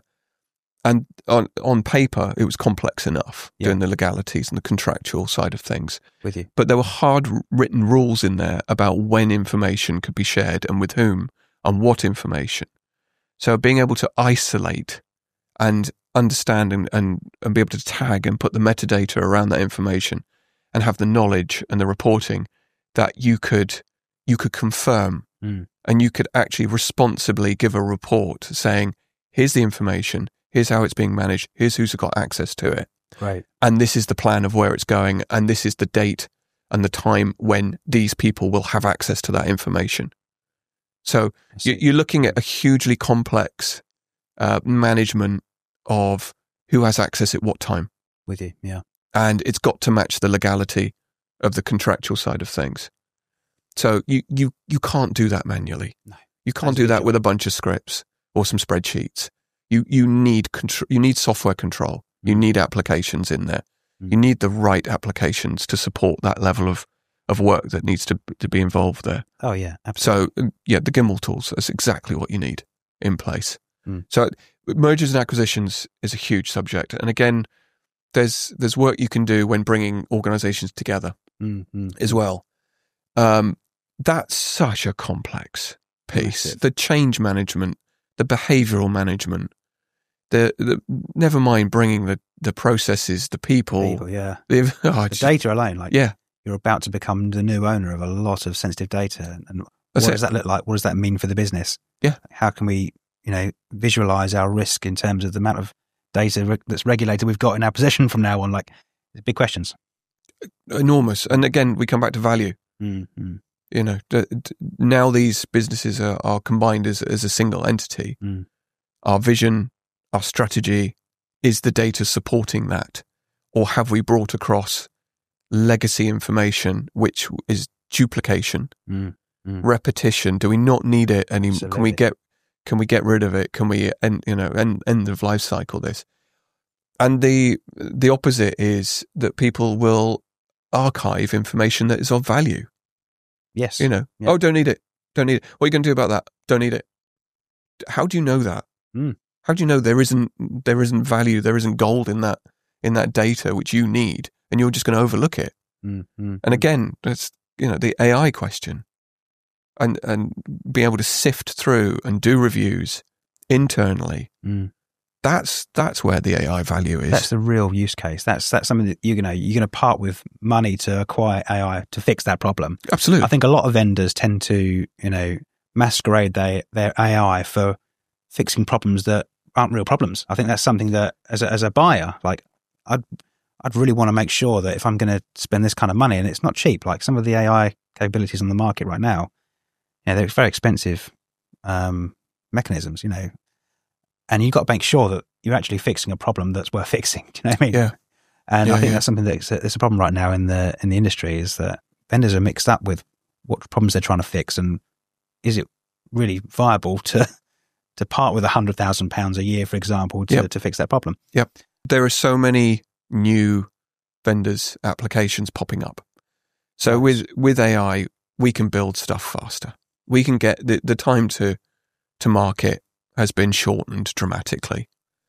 Speaker 2: and on on paper it was complex enough
Speaker 1: Yeah.
Speaker 2: doing the legalities and the contractual side of things.
Speaker 1: With you.
Speaker 2: But there were hard written rules in there about when information could be shared and with whom and what information. So being able to isolate and understand and, and, and be able to tag and put the metadata around that information and have the knowledge and the reporting that you could you could confirm
Speaker 1: Mm.
Speaker 2: and you could actually responsibly give a report saying, here's the information, here's how it's being managed, here's who's got access to it.
Speaker 1: Right.
Speaker 2: And this is the plan of where it's going, and this is the date and the time when these people will have access to that information. So
Speaker 1: I see.
Speaker 2: you- you're looking at a hugely complex uh, management of who has access at what time,
Speaker 1: With you. Yeah.
Speaker 2: and it's got to match the legality of the contractual side of things. So you you you can't do that manually.
Speaker 1: No.
Speaker 2: You can't
Speaker 1: That's a
Speaker 2: do
Speaker 1: big
Speaker 2: that
Speaker 1: job.
Speaker 2: with a bunch of scripts or some spreadsheets. You you need contr- you need software control. You
Speaker 1: Mm.
Speaker 2: need applications in there.
Speaker 1: Mm.
Speaker 2: You need the right applications to support that level of, of work that needs to to be involved there.
Speaker 1: Oh, yeah. Absolutely.
Speaker 2: So yeah, the Gimbal tools, that's exactly what you need in place.
Speaker 1: Mm.
Speaker 2: So mergers and acquisitions is a huge subject. And again, there's there's work you can do when bringing organizations together
Speaker 1: Mm, mm.
Speaker 2: as well. Um, that's such a complex piece.
Speaker 1: Massive.
Speaker 2: The change management, the behavioral management, the, the never mind bringing the, the processes, the people,
Speaker 1: People, yeah.
Speaker 2: the, oh,
Speaker 1: The
Speaker 2: just-
Speaker 1: data alone, like
Speaker 2: yeah,
Speaker 1: you're about to become the new owner of a lot of sensitive data. And what
Speaker 2: That's
Speaker 1: does
Speaker 2: it.
Speaker 1: that look like? What does that mean for the business?
Speaker 2: Yeah.
Speaker 1: How can we, you know, visualize our risk in terms of the amount of data re- that's regulated we've got in our possession from now on? Like, big questions.
Speaker 2: enormous. And again, we come back to value.
Speaker 1: Mm, mm,
Speaker 2: You know, d- d- now these businesses are, are combined as, as a single entity.
Speaker 1: mm.
Speaker 2: Our vision, our strategy, is the data supporting that? Or have we brought across legacy information, which is duplication,
Speaker 1: Mm, mm.
Speaker 2: repetition? Do we not need it anymore? Can we
Speaker 1: Absolutely.
Speaker 2: get can we get rid of it? Can we end, you know, end, end of life cycle this? And the the opposite is that people will archive information that is of value.
Speaker 1: Yes.
Speaker 2: You know,
Speaker 1: Yeah.
Speaker 2: oh, don't need it. Don't need it. What are you going to do about that? Don't need it. How do you know that?
Speaker 1: Mm.
Speaker 2: How do you know there isn't there isn't value, there isn't gold in that in that data which you need, and you're just going to overlook it?
Speaker 1: Mm, mm,
Speaker 2: And
Speaker 1: mm.
Speaker 2: again, that's, you know, the A I question, and and be able to sift through and do reviews internally
Speaker 1: Mm.
Speaker 2: That's that's where the A I value is.
Speaker 1: That's the real use case. That's that's something that you're gonna you're gonna part with money to acquire A I to fix that problem.
Speaker 2: Absolutely.
Speaker 1: I think a lot of vendors tend to, you know, masquerade their their A I for fixing problems that aren't real problems. I think that's something that as a, as a buyer, like I'd I'd really want to make sure that if I'm going to spend this kind of money, and it's not cheap, like some of the A I capabilities on the market right now, you know, they're very expensive um, mechanisms, you know. And you've got to make sure that you're actually fixing a problem that's worth fixing. Do you know what I mean?
Speaker 2: Yeah.
Speaker 1: And
Speaker 2: yeah,
Speaker 1: I think
Speaker 2: yeah.
Speaker 1: that's something that's a, it's a problem right now in the in the industry, is that vendors are mixed up with what problems they're trying to fix, and is it really viable to to part with a hundred thousand pounds a year, for example, to,
Speaker 2: yep.
Speaker 1: to fix that problem?
Speaker 2: Yep. There are so many new vendors applications popping up. So
Speaker 1: Nice.
Speaker 2: with with A I, we can build stuff faster. We can get the, the time to to market has been shortened dramatically.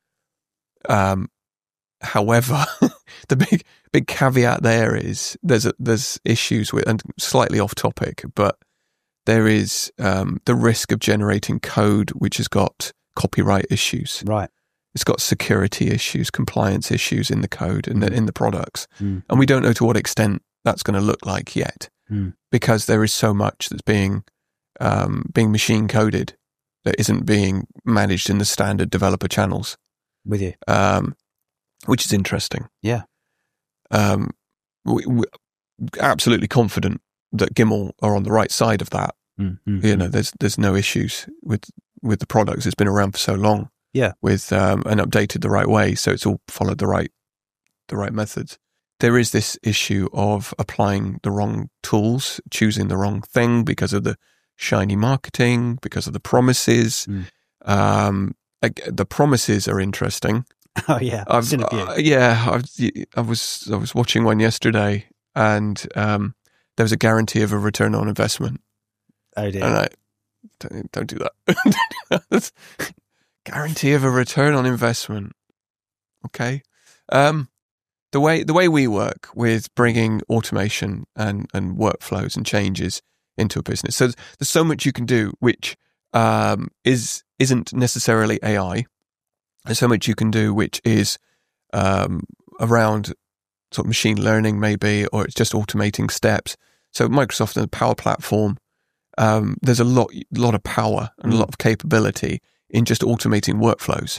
Speaker 2: Um, however, the big big caveat there is there's a, there's issues with, and slightly off topic, but there is um, the risk of generating code which has got copyright issues.
Speaker 1: Right.
Speaker 2: It's got security issues, compliance issues in the code and in, in the products,
Speaker 1: Mm.
Speaker 2: and we don't know to what extent that's going to look like yet,
Speaker 1: Mm.
Speaker 2: because there is so much that's being um, being machine coded that isn't being managed in the standard developer channels.
Speaker 1: With you.
Speaker 2: Um, which is interesting.
Speaker 1: Yeah.
Speaker 2: Um, we, we're absolutely confident that Giml are on the right side of that.
Speaker 1: Mm, mm,
Speaker 2: You
Speaker 1: mm.
Speaker 2: know, there's there's no issues with with the products. It's been around for so long.
Speaker 1: Yeah.
Speaker 2: With um, and updated the right way, so it's all followed the right the right methods. There is this issue of applying the wrong tools, choosing the wrong thing because of the shiny marketing, because of the promises.
Speaker 1: Mm.
Speaker 2: Um, like, the promises are interesting.
Speaker 1: Oh yeah, I've seen a few.
Speaker 2: Uh, yeah, I've, I was I was watching one yesterday, and um, there was a guarantee of a return on investment.
Speaker 1: Oh dear.
Speaker 2: And I don't, don't do that. Guarantee of a return on investment. Okay. Um, the way the way we work with bringing automation and, and workflows and changes into a business. So there's, there's so much you can do, which um, is isn't necessarily A I. There's so much you can do, which is um, around sort of machine learning, maybe, or it's just automating steps. So Microsoft and the Power Platform, um, there's a lot, lot of power and a lot of capability in just automating workflows.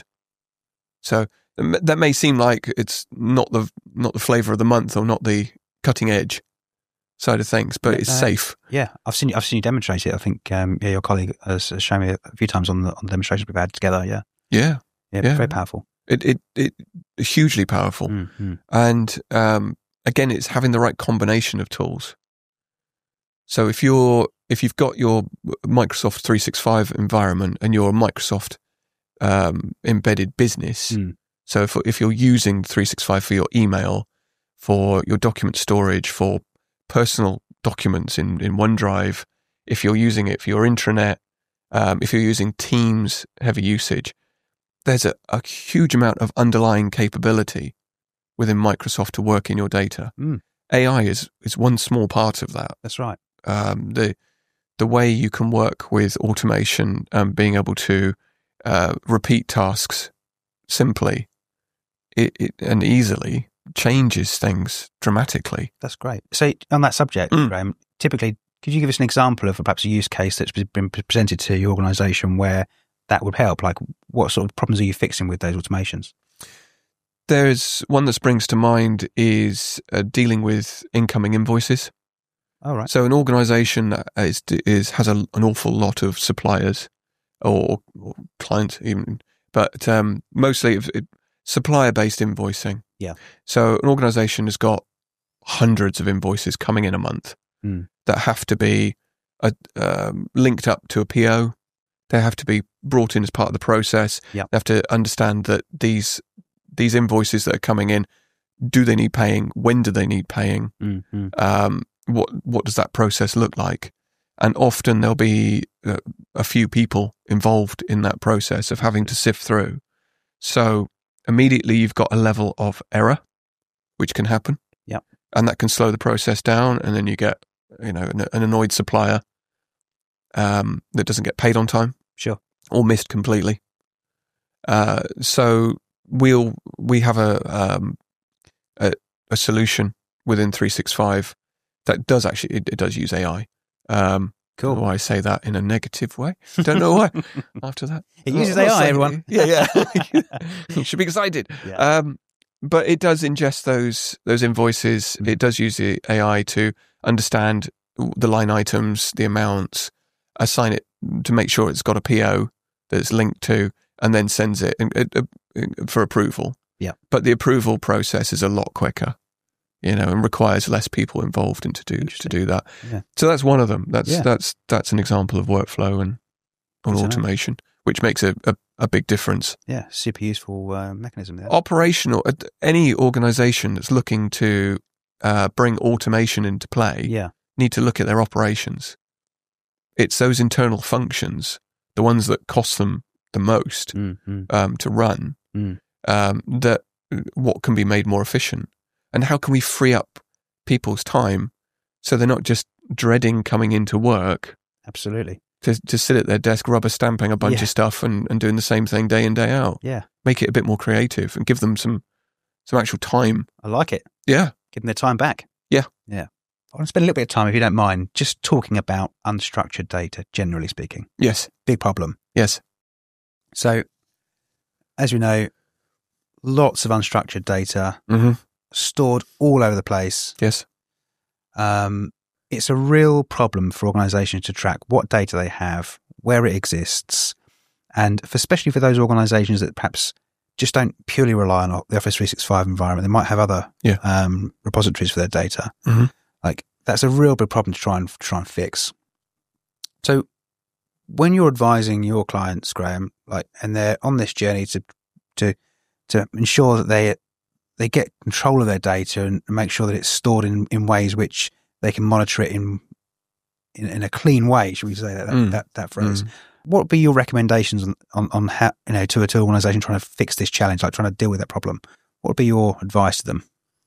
Speaker 2: So that may seem like it's not the not the flavor of the month or not the cutting edge side of things, but
Speaker 1: Yeah,
Speaker 2: it's
Speaker 1: uh,
Speaker 2: safe.
Speaker 1: Yeah, I've seen I've seen you demonstrate it. I think um, yeah, your colleague has has shown me a few times on the on the demonstrations we've had together. Yeah,
Speaker 2: Yeah,
Speaker 1: yeah,
Speaker 2: Yeah.
Speaker 1: very powerful.
Speaker 2: it it it is hugely powerful,
Speaker 1: Mm-hmm.
Speaker 2: and um, again, it's having the right combination of tools. So if you're if you've got your Microsoft three sixty-five environment and you're a Microsoft um, embedded business,
Speaker 1: Mm.
Speaker 2: so if if you're using three sixty-five for your email, for your document storage, for personal documents in, in OneDrive, if you're using it for your intranet, um, if you're using Teams heavy usage, there's a, a huge amount of underlying capability within Microsoft to work in your data.
Speaker 1: Mm.
Speaker 2: A I is is one small part of that.
Speaker 1: That's right.
Speaker 2: Um, the the way you can work with automation and being able to uh, repeat tasks simply it, it, and easily changes things dramatically.
Speaker 1: That's great. So on that subject,
Speaker 2: Mm.
Speaker 1: Graham, typically, could you give us an example of perhaps a use case that's been presented to your organisation where that would help? Like, what sort of problems are you fixing with those automations?
Speaker 2: There's one that springs to mind is uh, dealing with incoming invoices.
Speaker 1: All right.
Speaker 2: So an organisation that is, is has a, an awful lot of suppliers or, or clients even, but um, mostly of it, supplier-based invoicing.
Speaker 1: Yeah.
Speaker 2: So an organisation has got hundreds of invoices coming in a month
Speaker 1: Mm.
Speaker 2: that have to be uh, um, linked up to a P O. They have to be brought in as part of the process.
Speaker 1: Yeah.
Speaker 2: They have to understand that these these invoices that are coming in, do they need paying? When do they need paying?
Speaker 1: Mm-hmm.
Speaker 2: Um, what what does that process look like? And often there'll be uh, a few people involved in that process of having to sift through. So immediately you've got a level of error, which can happen.
Speaker 1: Yeah.
Speaker 2: And that can slow the process down. And then you get, you know, an, an annoyed supplier um, that doesn't get paid on time.
Speaker 1: Sure.
Speaker 2: Or missed completely. Uh, so we'll we have a, um, a a solution within three sixty-five that does actually it, it does use A I. Um,
Speaker 1: Cool.
Speaker 2: Don't know why I say that in a negative way. Don't know why. After that,
Speaker 1: It uses
Speaker 2: I'm
Speaker 1: A
Speaker 2: not
Speaker 1: I,
Speaker 2: saying-
Speaker 1: everyone.
Speaker 2: Yeah, yeah. You should be excited.
Speaker 1: Yeah.
Speaker 2: Um, but it does ingest those those invoices.
Speaker 1: Mm.
Speaker 2: It does use the A I to understand the line items, the amounts, assign it to make sure it's got a P O that it's linked to, and then sends it in, uh, uh, for approval.
Speaker 1: Yeah.
Speaker 2: But the approval process is a lot quicker, you know, and requires less people involved in to do to do that.
Speaker 1: Yeah.
Speaker 2: So that's one of them. That's
Speaker 1: Yeah.
Speaker 2: that's that's an example of workflow and
Speaker 1: Good
Speaker 2: on
Speaker 1: to know.
Speaker 2: automation, which makes a, a, a big difference.
Speaker 1: Yeah, super useful uh, mechanism there.
Speaker 2: Operational, uh, any organization that's looking to uh, bring automation into play
Speaker 1: Yeah,
Speaker 2: need to look at their operations. It's those internal functions, the ones that cost them the most
Speaker 1: mm, mm,
Speaker 2: um, to run,
Speaker 1: Mm.
Speaker 2: um, that what can be made more efficient, and how can we free up people's time so they're not just dreading coming into work
Speaker 1: absolutely.
Speaker 2: to to sit at their desk rubber stamping a bunch
Speaker 1: Yeah.
Speaker 2: of stuff and, and doing the same thing day in, day out.
Speaker 1: Yeah,
Speaker 2: Make it a bit more creative and give them some some actual time.
Speaker 1: I like it.
Speaker 2: Yeah.
Speaker 1: Giving their time back.
Speaker 2: Yeah.
Speaker 1: Yeah. I want to spend a little bit of time, if you don't mind, just talking about unstructured data, generally speaking.
Speaker 2: Yes.
Speaker 1: Big problem.
Speaker 2: Yes.
Speaker 1: So, as we know, lots of unstructured data
Speaker 2: Mm-hmm.
Speaker 1: stored all over the place.
Speaker 2: Yes.
Speaker 1: Um, it's a real problem for organizations to track what data they have, where it exists, and for, especially for those organizations that perhaps just don't purely rely on the Office three sixty-five environment. They might have other
Speaker 2: Yeah.
Speaker 1: um, repositories for their data.
Speaker 2: Mhm.
Speaker 1: Like, that's a real big problem to try and try and fix. So, when you're advising your clients, Graham, like, and they're on this journey to to to ensure that they they get control of their data and make sure that it's stored in, in ways which they can monitor it in in, in a clean way, should we say that that,
Speaker 2: Mm.
Speaker 1: that, that phrase?
Speaker 2: Mm.
Speaker 1: What would be your recommendations on, on, on how, you know, to a to an organisation trying to fix this challenge, like trying to deal with that problem? What would be your advice to them?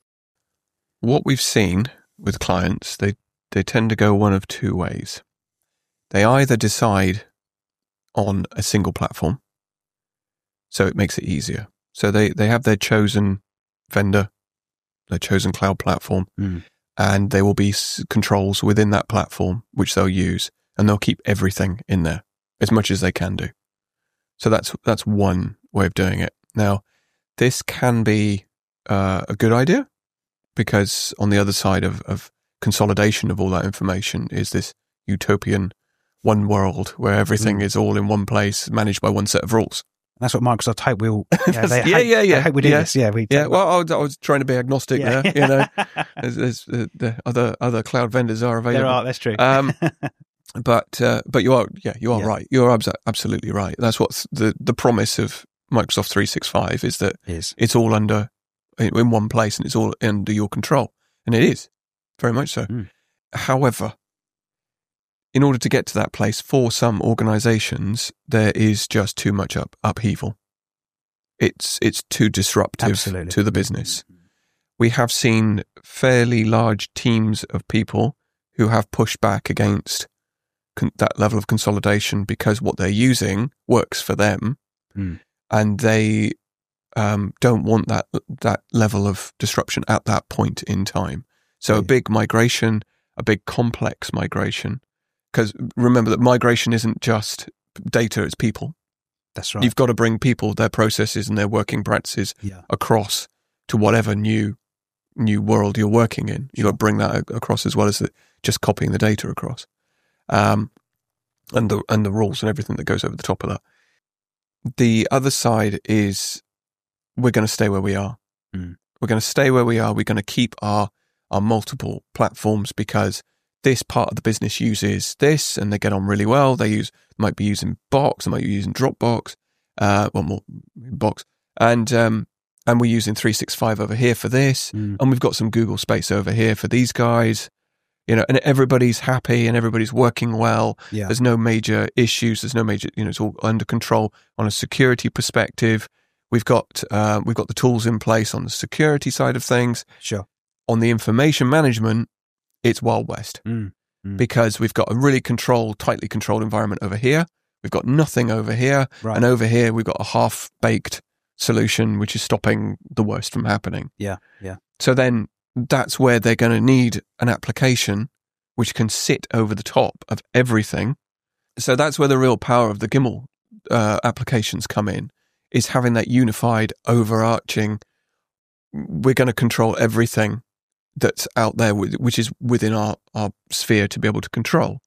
Speaker 2: What we've seen with clients, they, they tend to go one of two ways. They either decide on a single platform, so it makes it easier. So they, they have their chosen vendor, their chosen cloud platform,
Speaker 1: Mm.
Speaker 2: and there will be s- controls within that platform which they'll use, and they'll keep everything in there as much as they can do. So that's that's one way of doing it. Now, this can be uh, a good idea, because on the other side of, of consolidation of all that information is this utopian one world where everything
Speaker 1: Mm.
Speaker 2: is all in one place, managed by one set of rules.
Speaker 1: And that's what Microsoft hope we'll. Yeah, they
Speaker 2: Yeah,
Speaker 1: hope,
Speaker 2: yeah, yeah.
Speaker 1: They hope we do
Speaker 2: Yeah.
Speaker 1: this. Yeah, we.
Speaker 2: Yeah, well, I was, I was trying to be agnostic
Speaker 1: Yeah.
Speaker 2: there. You know, there's, there's, uh, the other other cloud vendors are available.
Speaker 1: there are. That's true.
Speaker 2: Um, But uh, but you are yeah you are
Speaker 1: Yeah.
Speaker 2: right. You're abs- absolutely right. That's what's the the promise of Microsoft three sixty-five is that
Speaker 1: Is
Speaker 2: it's all under in in one place and it's all under your control, and it is very much so.
Speaker 1: Mm.
Speaker 2: However, in order to get to that place, for some organisations, there is just too much up upheaval. It's it's too disruptive
Speaker 1: Absolutely.
Speaker 2: to the business. We have seen fairly large teams of people who have pushed back against con- that level of consolidation because what they're using works for them,
Speaker 1: Mm.
Speaker 2: and they um, don't want that that level of disruption at that point in time. So
Speaker 1: Yeah.
Speaker 2: a big migration, a big complex migration, because remember that migration isn't just data; it's people.
Speaker 1: That's right.
Speaker 2: You've got to bring people, their processes, and their working practices
Speaker 1: yeah.
Speaker 2: across to whatever new new world you're working in. You've got to bring that a- across as well as the, just copying the data across, um, and the and the rules and everything that goes over the top of that. The other side is we're going to stay where we are.
Speaker 1: Mm.
Speaker 2: We're going to stay where we are. We're going to keep our our multiple platforms because this part of the business uses this and they get on really well. They use might be using Box, they might be using Dropbox, uh, well more Box, and um, and we're using three sixty-five over here for this,
Speaker 1: Mm.
Speaker 2: and we've got some Google Space over here for these guys, you know, and everybody's happy and everybody's working well.
Speaker 1: Yeah.
Speaker 2: There's no major issues. There's no major, you know, it's all under control on a security perspective. We've got uh, we've got the tools in place on the security side of things.
Speaker 1: Sure.
Speaker 2: On the information management, it's Wild West
Speaker 1: Mm. Mm.
Speaker 2: because we've got a really controlled, tightly controlled environment over here. We've got nothing over here.
Speaker 1: Right.
Speaker 2: And over here, we've got a half-baked solution, which is stopping the worst from happening.
Speaker 1: Yeah, yeah.
Speaker 2: So then that's where they're going to need an application which can sit over the top of everything. So that's where the real power of the Giml uh, applications come in, is having that unified, overarching, we're going to control everything that's out there, which is within our, our sphere to be able to control.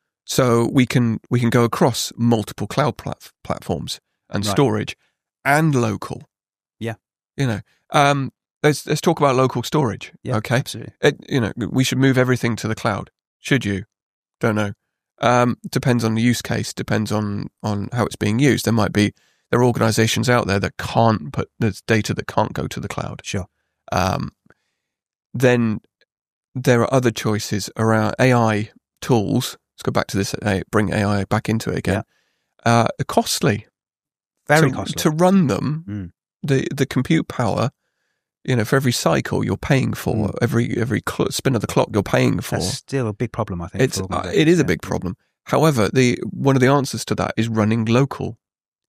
Speaker 2: So we can we can go across multiple cloud plat- platforms and
Speaker 1: Right.
Speaker 2: storage and local.
Speaker 1: Yeah.
Speaker 2: You know, um, let's let's talk about local storage.
Speaker 1: Yeah,
Speaker 2: okay.
Speaker 1: absolutely.
Speaker 2: It, you know, we should move everything to the cloud. Should you? Don't know. Um, depends on the use case. Depends on on how it's being used. There might be there are organisations out there that can't put there's data that can't go to the cloud.
Speaker 1: Sure.
Speaker 2: Um, then there are other choices around A I tools. Let's go back to this, uh, bring A I back into it again. Yeah. Uh, costly.
Speaker 1: Very
Speaker 2: to,
Speaker 1: costly.
Speaker 2: To run them,
Speaker 1: Mm.
Speaker 2: the, the compute power, you know, for every cycle you're paying for,
Speaker 1: Mm.
Speaker 2: every every cl- spin of the clock you're paying for.
Speaker 1: That's still a big problem, I think.
Speaker 2: It's
Speaker 1: for
Speaker 2: uh,
Speaker 1: organisations,
Speaker 2: it is a
Speaker 1: yeah.
Speaker 2: big problem. However, the one of the answers to that is running local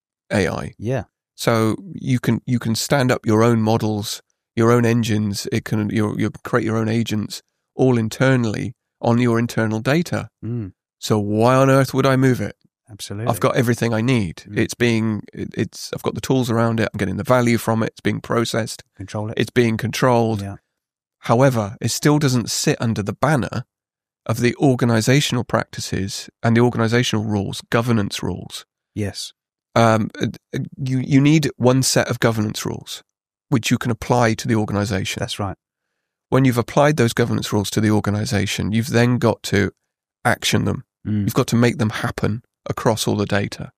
Speaker 2: A I.
Speaker 1: Yeah.
Speaker 2: So you can you can stand up your own models, your own engines. It can you you create your own agents all internally on your internal data.
Speaker 1: Mm.
Speaker 2: So why on earth would I move it?
Speaker 1: Absolutely.
Speaker 2: I've got everything I need.
Speaker 1: Mm.
Speaker 2: It's being it, it's I've got the tools around it. I'm getting the value from it. It's being processed.
Speaker 1: Control it.
Speaker 2: It's being controlled.
Speaker 1: Yeah.
Speaker 2: However, it still doesn't sit under the banner of the organizational practices and the organizational rules, governance rules.
Speaker 1: Yes.
Speaker 2: Um, you you need one set of governance rules, which you can apply to the organization.
Speaker 1: That's right.
Speaker 2: When you've applied those governance rules to the organization, you've then got to action them.
Speaker 1: Mm.
Speaker 2: You've got to make them happen across all the data.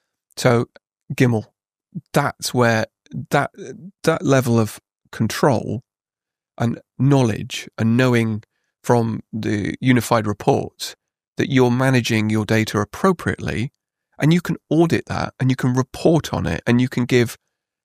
Speaker 2: So Giml, that's where that that level of control and knowledge and knowing from the unified reports that you're managing your data appropriately, and you can audit that and you can report on it and you can give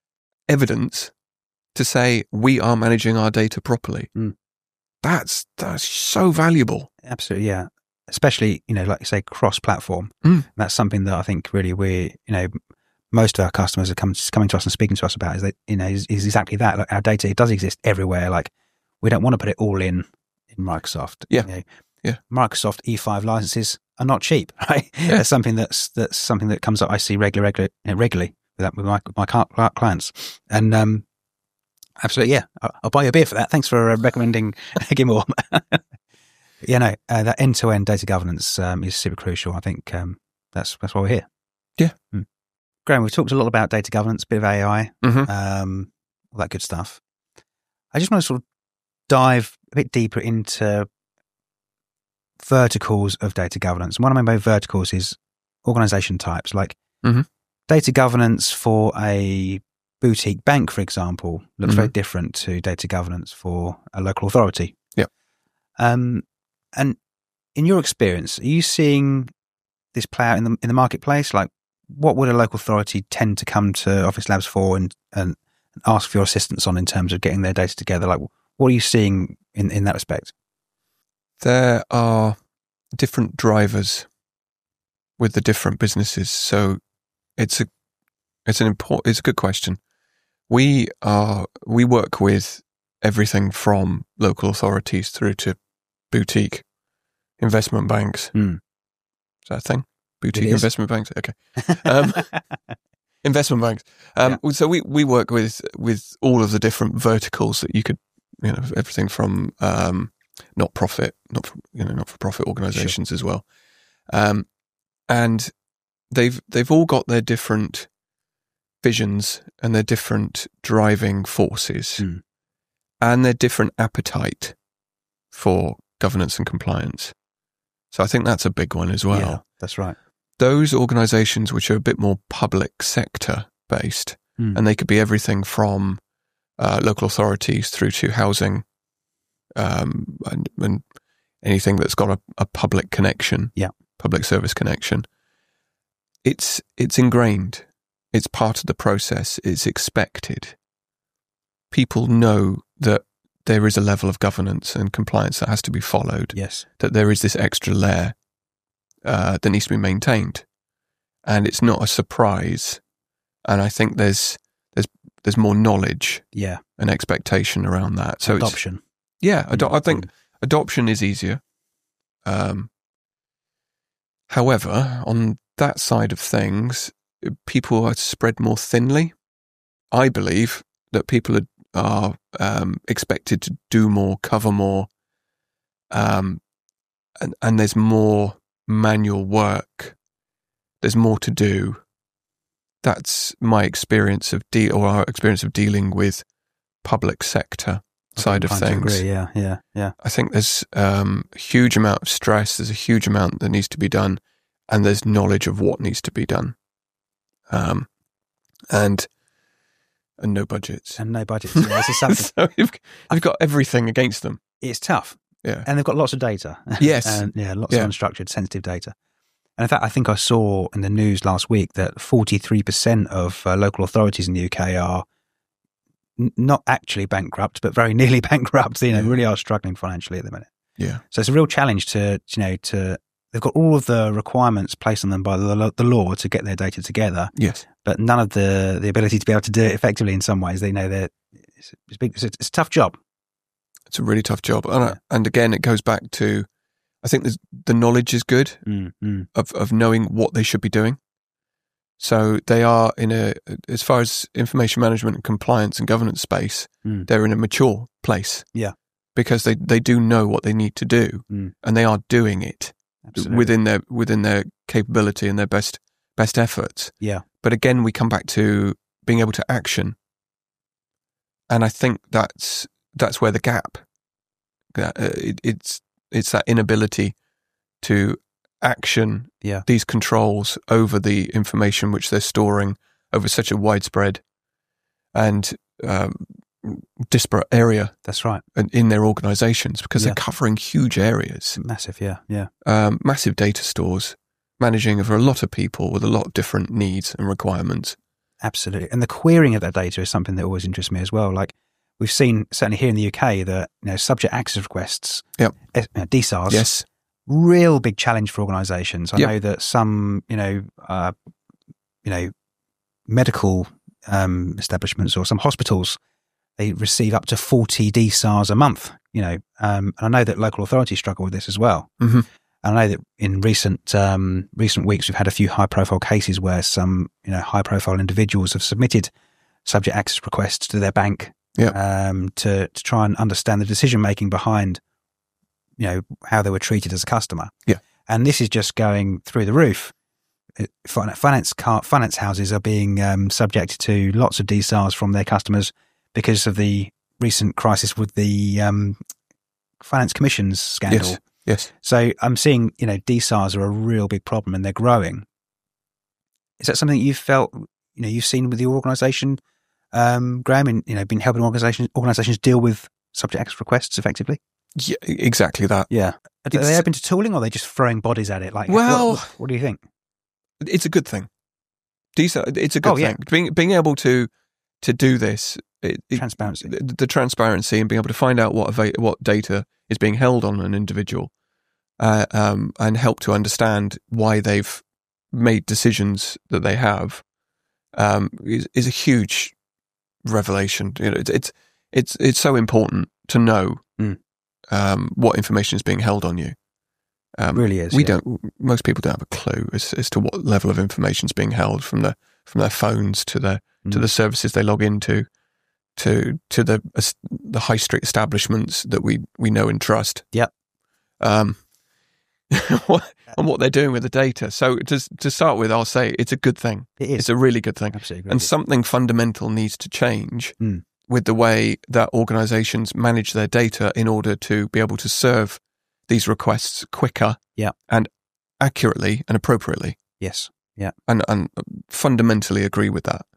Speaker 2: evidence to say we are managing our data properly.
Speaker 1: Mm.
Speaker 2: That's that's so valuable.
Speaker 1: Absolutely, yeah. Especially, you know, like you say, cross-platform.
Speaker 2: Mm.
Speaker 1: That's something that I think really we, you know, most of our customers are come, coming to us and speaking to us about is that, you know, is, is exactly that. Like our data, it does exist everywhere. Like we don't want to put it all in, in Microsoft.
Speaker 2: Yeah.
Speaker 1: You know,
Speaker 2: yeah.
Speaker 1: Microsoft E five licenses are not cheap, right?
Speaker 2: Yeah.
Speaker 1: That's something that's, that's something that comes up. I see regular, regular, you know, regularly with, that, with my, my clients. And, um, absolutely, yeah. I'll, I'll buy you a beer for that. Thanks for uh, recommending Giml. You know, uh, that end-to-end data governance um, is super crucial. I think um, that's that's why we're here.
Speaker 2: Yeah.
Speaker 1: Mm. Graham, we've talked a lot about data governance, a bit of A I,
Speaker 2: Mm-hmm.
Speaker 1: um, all that good stuff. I just want to sort of dive a bit deeper into verticals of data governance. And one of my main verticals is organization types, like
Speaker 2: mm-hmm.
Speaker 1: data governance for a boutique bank, for example, looks
Speaker 2: Mm-hmm.
Speaker 1: very different to data governance for a local authority.
Speaker 2: Yeah.
Speaker 1: Um, and in your experience, are you seeing this play out in the in the marketplace? Like, what would a local authority tend to come to Office Labs for and, and ask for your assistance on in terms of getting their data together? Like, what are you seeing in, in that respect?
Speaker 2: There are different drivers with the different businesses, so it's a it's an important it's a good question. We are we work with everything from local authorities through to boutique investment banks.
Speaker 1: Mm.
Speaker 2: Is that a thing? Boutique
Speaker 1: It is.
Speaker 2: investment banks? Okay. Um, investment banks. Um, yeah. So we, we work with, with all of the different verticals that you could, you know, everything from um, not profit, not for, you know, not for profit organizations sure. as well. Um, and they've they've all got their different visions and their different driving forces
Speaker 1: mm.
Speaker 2: and their different appetite for governance and compliance. So I think that's a big one as well.
Speaker 1: Yeah, that's right.
Speaker 2: Those organizations which are a bit more public sector based,
Speaker 1: mm.
Speaker 2: and they could be everything from uh, local authorities through to housing um, and, and anything that's got a, a public connection,
Speaker 1: yeah.
Speaker 2: public service connection. It's it's ingrained. It's part of the process. It's expected. People know that there is a level of governance and compliance that has to be followed.
Speaker 1: Yes.
Speaker 2: That there is this extra layer uh, that needs to be maintained. and it's not a surprise. And I think there's there's there's more knowledge,
Speaker 1: yeah,
Speaker 2: and expectation around that. So
Speaker 1: adoption,
Speaker 2: it's, yeah, ado- I think
Speaker 1: mm.
Speaker 2: adoption is easier. Um, however, on that side of things, people are spread more thinly. I believe that people are, are um, expected to do more, cover more, um, and, and there's more manual work. There's more to do. That's my experience of de- or our experience of dealing with public sector side of things.
Speaker 1: Agree. Yeah, yeah, yeah.
Speaker 2: I think there's um, a huge amount of stress. There's a huge amount that needs to be done, and there's knowledge of what needs to be done. Um, and and no budgets.
Speaker 1: And no budgets. Yeah, it's a
Speaker 2: so you've, you've got everything against them.
Speaker 1: It's tough.
Speaker 2: Yeah.
Speaker 1: And they've got lots of data.
Speaker 2: Yes.
Speaker 1: and yeah, lots
Speaker 2: yeah.
Speaker 1: of unstructured, sensitive data. And in fact, I think I saw in the news last week that forty-three percent of uh, local authorities in the U K are n- not actually bankrupt, but very nearly bankrupt. You know,
Speaker 2: yeah.
Speaker 1: really are struggling financially at the minute.
Speaker 2: Yeah.
Speaker 1: So it's a real challenge to, you know, to, they've got all of the requirements placed on them by the, the law to get their data together.
Speaker 2: Yes.
Speaker 1: But none of the, the ability to be able to do it effectively in some ways. They know that it's, it's, big, it's, a, it's a tough job.
Speaker 2: It's a really tough job. And,
Speaker 1: yeah.
Speaker 2: and again, it goes back to, I think there's, the knowledge is good
Speaker 1: mm, mm.
Speaker 2: of, of knowing what they should be doing. So they are in a, as far as information management and compliance and governance space,
Speaker 1: mm.
Speaker 2: they're in a mature place.
Speaker 1: Yeah.
Speaker 2: Because they, they do know what they need to do
Speaker 1: mm.
Speaker 2: and they are doing it
Speaker 1: Absolutely.
Speaker 2: within their within their capability and their best best efforts.
Speaker 1: Yeah.
Speaker 2: But again, we come back to being able to action. And I think that's that's where the gap, uh, it, it's it's that inability to action
Speaker 1: yeah.
Speaker 2: these controls over the information which they're storing over such a widespread and um, disparate area.
Speaker 1: That's right.
Speaker 2: In, in their organizations, because
Speaker 1: yeah.
Speaker 2: they're covering huge areas.
Speaker 1: Massive, yeah, yeah.
Speaker 2: Um, massive data stores, managing over a lot of people with a lot of different needs and requirements.
Speaker 1: Absolutely. And the querying of that data is something that always interests me as well. Like we've seen, certainly here in the U K, that, you know, subject access requests,
Speaker 2: yep.
Speaker 1: you know, D S A Rs,
Speaker 2: yes.
Speaker 1: real big challenge for organizations. I
Speaker 2: yep.
Speaker 1: know that some, you know, uh, you know, medical um, establishments or some hospitals, they receive up to forty D S A Rs a month, you know, um, and I know that local authorities struggle with this as well.
Speaker 2: Mm-hmm.
Speaker 1: And I know that in recent um, recent weeks, we've had a few high-profile cases where some, you know, high-profile individuals have submitted subject access requests to their bank
Speaker 2: yep.
Speaker 1: um, to to try and understand the decision-making behind, you know, how they were treated as a customer.
Speaker 2: Yeah.
Speaker 1: And this is just going through the roof. It, finance car, finance houses are being um, subjected to lots of D S A Rs from their customers because of the recent crisis with the um, finance commissions scandal.
Speaker 2: Yes. Yes.
Speaker 1: So I'm seeing, you know, D S A Rs are a real big problem and they're growing. Is that something you felt, you know, you've seen with your organisation, um, Graham, and, you know, been helping organisations organisations deal with subject access requests effectively?
Speaker 2: Yeah, exactly that.
Speaker 1: Yeah. Are
Speaker 2: It's,
Speaker 1: they open to tooling or are they just throwing bodies at it? Like,
Speaker 2: well,
Speaker 1: what, what do you think?
Speaker 2: It's a good thing. D S A, it's a good
Speaker 1: oh, yeah.
Speaker 2: thing. Being being able to to do this, it, it,
Speaker 1: transparency,
Speaker 2: the, the transparency, and being able to find out what ava- what data is being held on an individual, uh, um, and help to understand why they've made decisions that they have, um, is, is a huge revelation. You know, it's it's it's, it's so important to know
Speaker 1: mm.
Speaker 2: um, what information is being held on you. Um,
Speaker 1: it really is.
Speaker 2: We
Speaker 1: yeah.
Speaker 2: don't. Most people don't have a clue as as to what level of information is being held from the from their phones to their mm. to the services they log into, to to the uh, the high street establishments that we, we know and trust.
Speaker 1: Yep.
Speaker 2: Um, what, and what they're doing with the data. So to to start with, I'll say it's a good thing.
Speaker 1: It is.
Speaker 2: It's a really good thing.
Speaker 1: Absolutely.
Speaker 2: And something fundamental needs to change
Speaker 1: mm.
Speaker 2: with the way that organisations manage their data in order to be able to serve these requests quicker
Speaker 1: yeah.
Speaker 2: and accurately and appropriately.
Speaker 1: Yes. Yeah.
Speaker 2: And, and fundamentally agree with that.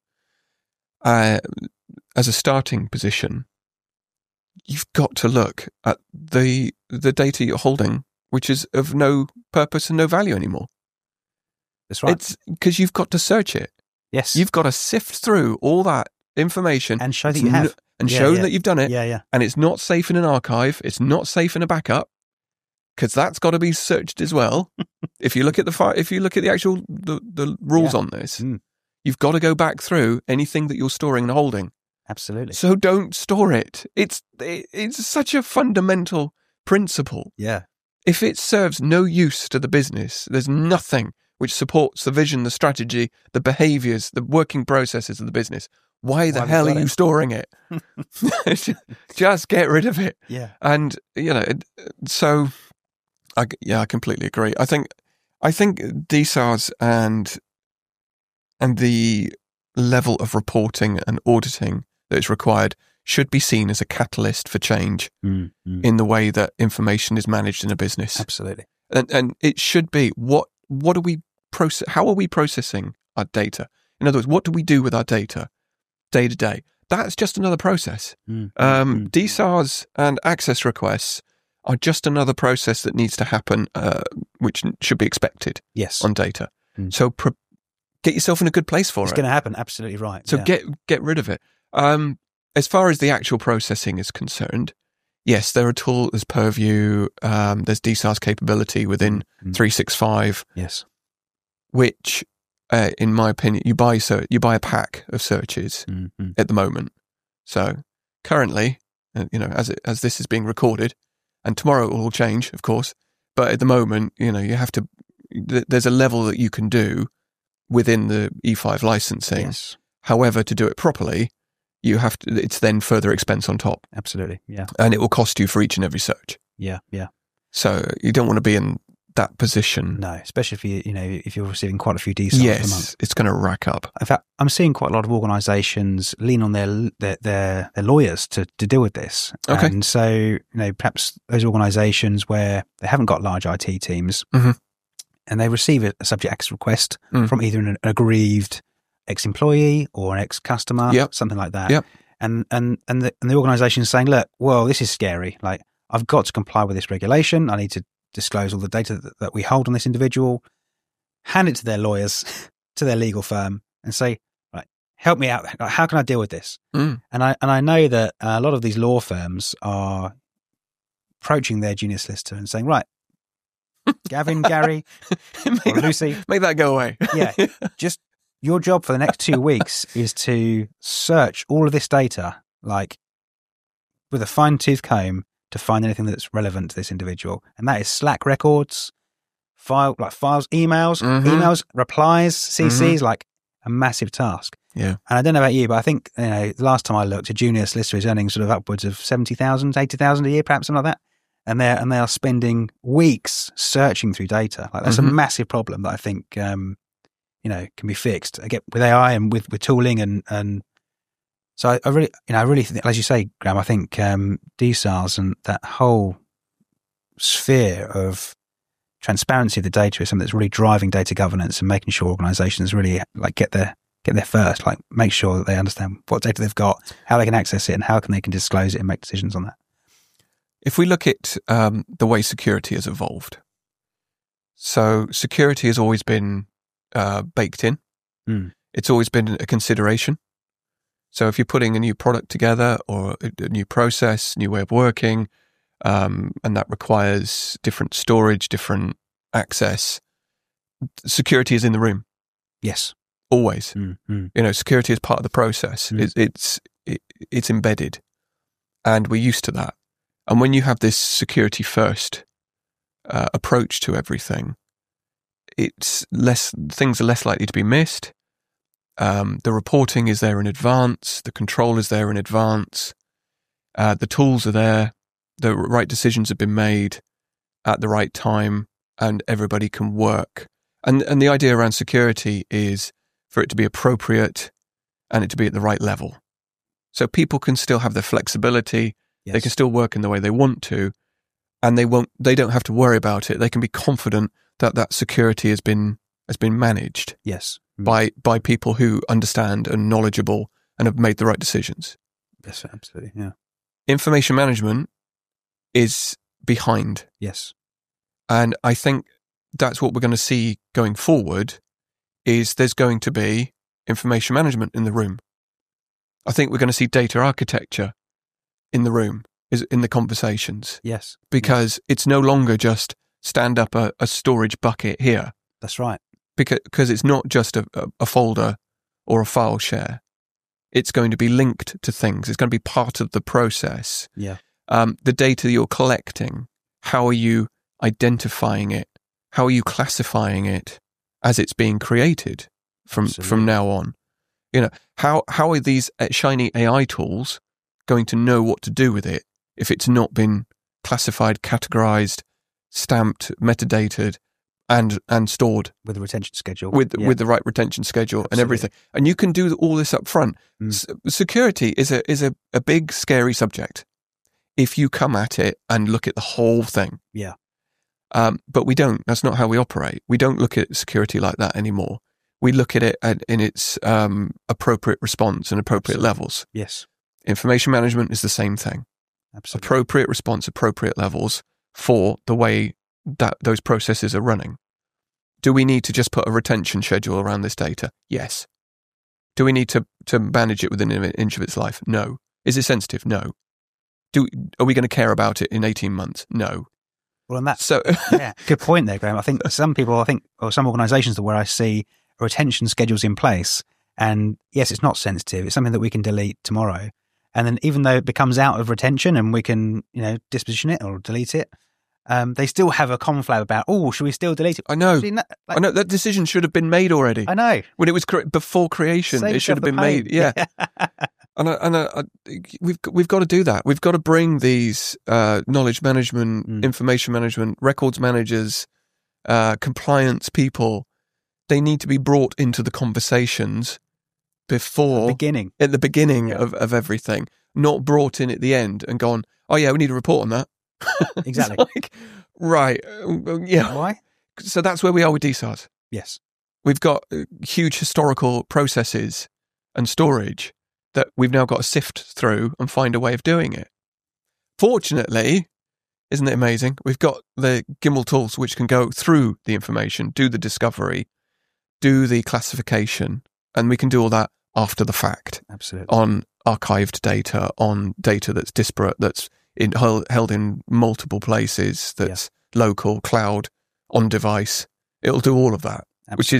Speaker 2: Uh, as a starting position, you've got to look at the the data you're holding, which is of no purpose and no value anymore.
Speaker 1: That's right.
Speaker 2: It's because you've got to search it.
Speaker 1: Yes.
Speaker 2: You've got to sift through all that information
Speaker 1: and show that you have.
Speaker 2: N- and
Speaker 1: yeah,
Speaker 2: show
Speaker 1: yeah.
Speaker 2: that you've done it.
Speaker 1: Yeah, yeah.
Speaker 2: And it's not safe in an archive. It's not safe in a backup. because that's got to be searched as well. If you look at the fi- if you look at the actual the, the rules
Speaker 1: Yeah.
Speaker 2: on this,
Speaker 1: Mm.
Speaker 2: you've got to go back through anything that you're storing and holding.
Speaker 1: Absolutely.
Speaker 2: So don't store it. It's it, it's such a fundamental principle.
Speaker 1: Yeah.
Speaker 2: If it serves no use to the business, there's nothing which supports the vision, the strategy, the behaviours, the working processes of the business. Why the
Speaker 1: Why have
Speaker 2: hell
Speaker 1: you
Speaker 2: are
Speaker 1: got
Speaker 2: you
Speaker 1: it?
Speaker 2: storing it? Just get rid of it.
Speaker 1: Yeah.
Speaker 2: And you know, it- so I, yeah, I completely agree. I think I think D SARS and and the level of reporting and auditing that is required should be seen as a catalyst for change
Speaker 1: Mm, mm.
Speaker 2: in the way that information is managed in a business.
Speaker 1: Absolutely.
Speaker 2: And, and it should be what what are we process? How are we processing our data? In other words, what do we do with our data day to day? That's just another process.
Speaker 1: Mm,
Speaker 2: Um,
Speaker 1: mm,
Speaker 2: D SARS and access requests are just another process that needs to happen, uh, which should be expected
Speaker 1: Yes.
Speaker 2: on data.
Speaker 1: Mm.
Speaker 2: So pro- get yourself in a good place for
Speaker 1: It's
Speaker 2: it.
Speaker 1: going to happen. Absolutely right.
Speaker 2: So
Speaker 1: yeah.
Speaker 2: get get rid of it. Um, as far as the actual processing is concerned, yes, there are tools, there's Purview, um, there's D SARS capability within
Speaker 1: Mm.
Speaker 2: three sixty-five,
Speaker 1: Yes.
Speaker 2: which, uh, in my opinion, you buy so you buy a pack of searches
Speaker 1: Mm, mm.
Speaker 2: at the moment. So currently, uh, you know, as it, as this is being recorded, and tomorrow it will all change, of course. But at the moment, you know, you have to. Th- there's a level that you can do within the E five licensing.
Speaker 1: Yes.
Speaker 2: However, to do it properly, you have to. It's then further expense on top,
Speaker 1: Absolutely. Yeah.
Speaker 2: and it will cost you for each and every search.
Speaker 1: Yeah. Yeah.
Speaker 2: So you don't want to be in that position.
Speaker 1: No, especially if you, you know, if you're receiving quite a few D SARS per month.
Speaker 2: Yes, it's going to rack up.
Speaker 1: In fact, I'm seeing quite a lot of organisations lean on their their their, their lawyers to, to deal with this.
Speaker 2: Okay.
Speaker 1: And so, you know, perhaps those organisations where they haven't got large I T teams
Speaker 2: Mhm.
Speaker 1: and they receive a, a subject access request
Speaker 2: Mm.
Speaker 1: from either an aggrieved ex-employee or an ex-customer,
Speaker 2: Yep.
Speaker 1: something like that.
Speaker 2: Yep.
Speaker 1: And and and the, and the organisation is saying, look, well, this is scary. Like, I've got to comply with this regulation. I need to disclose all the data that, that we hold on this individual. Hand it to their lawyers, to their legal firm, and say, right, help me out. Like, how can I deal with this?
Speaker 2: Mm.
Speaker 1: And I and I know that a lot of these law firms are approaching their junior solicitor and saying, right, Gavin, Gary,
Speaker 2: make,
Speaker 1: or
Speaker 2: that,
Speaker 1: Lucy,
Speaker 2: make that go away.
Speaker 1: yeah, just your job for the next two weeks is to search all of this data, like with a fine tooth comb, to find anything that's relevant to this individual, and that is Slack records, file like files, emails,
Speaker 2: Mhm.
Speaker 1: emails, replies, C Cs, like a massive task.
Speaker 2: Yeah.
Speaker 1: And I don't know about you, but I think, you know, the last time I looked, a junior solicitor is earning sort of upwards of seventy thousand, eighty thousand a year, perhaps something like that. And they're, and they are spending weeks searching through data. Like, that's
Speaker 2: Mhm.
Speaker 1: a massive problem that I think, um, you know, can be fixed again with A I and with, with tooling. And, and so I, I really, you know, I really think, as you say, Graham, I think, um, D SARS and that whole sphere of transparency of the data is something that's really driving data governance and making sure organizations really like get there, get there first, like make sure that they understand what data they've got, how they can access it, and how can they can disclose it and make decisions on that.
Speaker 2: If we look at um, the way security has evolved, so security has always been uh, baked in.
Speaker 1: Mm.
Speaker 2: It's always been a consideration. So if you're putting a new product together or a, a new process, new way of working, um, and that requires different storage, different access, security is in the room.
Speaker 1: Yes.
Speaker 2: Always.
Speaker 1: Mm, mm.
Speaker 2: You know, security is part of the process.
Speaker 1: Mm.
Speaker 2: It, it's it, it's embedded, and we're used to that. And when you have this security first uh, approach to everything, it's less things are less likely to be missed. Um, the reporting is there in advance. The control is there in advance. Uh, the tools are there. The right decisions have been made at the right time, and everybody can work. And and the idea around security is for it to be appropriate and it to be at the right level. So people can still have their flexibility.
Speaker 1: Yes.
Speaker 2: They can still work in the way they want to, and they won't. They don't have to worry about it. They can be confident that that security has been has been managed
Speaker 1: Yes. Mm.
Speaker 2: by by people who understand and knowledgeable and have made the right decisions.
Speaker 1: Yes, absolutely. Yeah.
Speaker 2: Information management is behind,
Speaker 1: Yes.
Speaker 2: and I think that's what we're going to see going forward. Is there's going to be information management in the room. I think we're going to see data architecture in the room. is in the conversations.
Speaker 1: Yes.
Speaker 2: Because yes. it's no longer just stand up a, a storage bucket here.
Speaker 1: That's right.
Speaker 2: Because, because it's not just a, a folder or a file share. It's going to be linked to things. It's going to be part of the process.
Speaker 1: Yeah.
Speaker 2: Um, the data you're collecting, how are you identifying it? How are you classifying it as it's being created from, from now on? You know, how, how are these shiny A I tools going to know what to do with it if it's not been classified, categorized, stamped, metadataed, and and stored
Speaker 1: with a retention schedule,
Speaker 2: with
Speaker 1: yeah.
Speaker 2: with the right retention schedule Absolutely. And everything, and you can do all this up front. Mm. S- security is a is a, a big scary subject if you come at it and look at the whole thing.
Speaker 1: Yeah,
Speaker 2: um, but we don't. That's not how we operate. We don't look at security like that anymore. We look at it at, in its um, appropriate response and appropriate
Speaker 1: Absolutely.
Speaker 2: levels.
Speaker 1: Yes,
Speaker 2: information management is the same thing.
Speaker 1: Absolutely.
Speaker 2: Appropriate response, appropriate levels for the way that those processes are running. Do we need to just put a retention schedule around this data? Yes. Do we need to, to manage it within an inch of its life? No. Is it sensitive? No. Do Are we going to care about it in eighteen months? No.
Speaker 1: Well, and that's so, yeah, good point there, Graham. I think some people, I think, or some organisations where I see retention schedules in place, and yes, it's not sensitive. It's something that we can delete tomorrow. And then even though it becomes out of retention and we can, you know, disposition it or delete it, Um, they still have a conflab about, oh, should we still delete it?
Speaker 2: I know.
Speaker 1: Actually, no, like,
Speaker 2: I know. That decision should have been made already.
Speaker 1: I know.
Speaker 2: When it was cre- before creation,
Speaker 1: Save
Speaker 2: it should have been
Speaker 1: pain.
Speaker 2: made. Yeah. and I, and I, I, we've, we've got to do that. We've got to bring these uh, knowledge management, mm. information management, records managers, uh, compliance people. They need to be brought into the conversations before.
Speaker 1: The beginning.
Speaker 2: At the beginning
Speaker 1: yeah.
Speaker 2: of, of everything. Not brought in at the end and gone, oh, yeah, we need a report on that.
Speaker 1: Exactly.
Speaker 2: Like, right. Uh, yeah.
Speaker 1: Why?
Speaker 2: So that's where we are with D S A R S.
Speaker 1: Yes.
Speaker 2: We've got uh, huge historical processes and storage that we've now got to sift through and find a way of doing it. Fortunately, isn't it amazing? We've got the Gimel tools which can go through the information, do the discovery, do the classification, and we can do all that after the fact.
Speaker 1: Absolutely.
Speaker 2: On archived data, on data that's disparate, that's in, held in multiple places, that's yeah. local, cloud, on device. It'll do all of that, Absolutely. which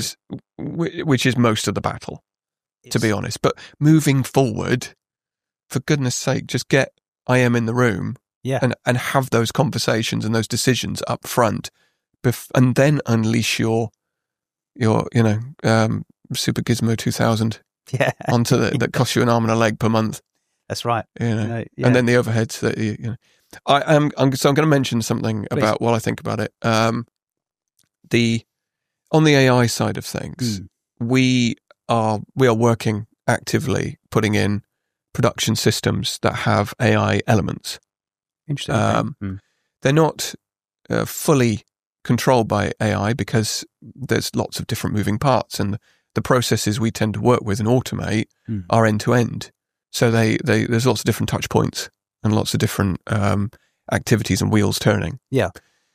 Speaker 2: is which is most of the battle, it's, to be honest. But moving forward, for goodness sake, just get I M in the room
Speaker 1: yeah.
Speaker 2: and, and have those conversations and those decisions up front, bef- and then unleash your, your you know, um, Super Gizmo two thousand
Speaker 1: yeah.
Speaker 2: onto the, that costs you an arm and a leg per month.
Speaker 1: That's right.
Speaker 2: You know,
Speaker 1: no, yeah.
Speaker 2: and then the overheads that you, you know. I am. I'm, so I'm going to mention something
Speaker 1: Please.
Speaker 2: about while I think about it. Um, the on the A I side of things, mm. we are we are working actively putting in production systems that have A I elements.
Speaker 1: Interesting.
Speaker 2: Um,
Speaker 1: mm.
Speaker 2: They're not uh, fully controlled by A I because there's lots of different moving parts, and the, the processes we tend to work with and automate mm. are end to end. So they, they there's lots of different touch points and lots of different um, activities and wheels turning.
Speaker 1: Yeah.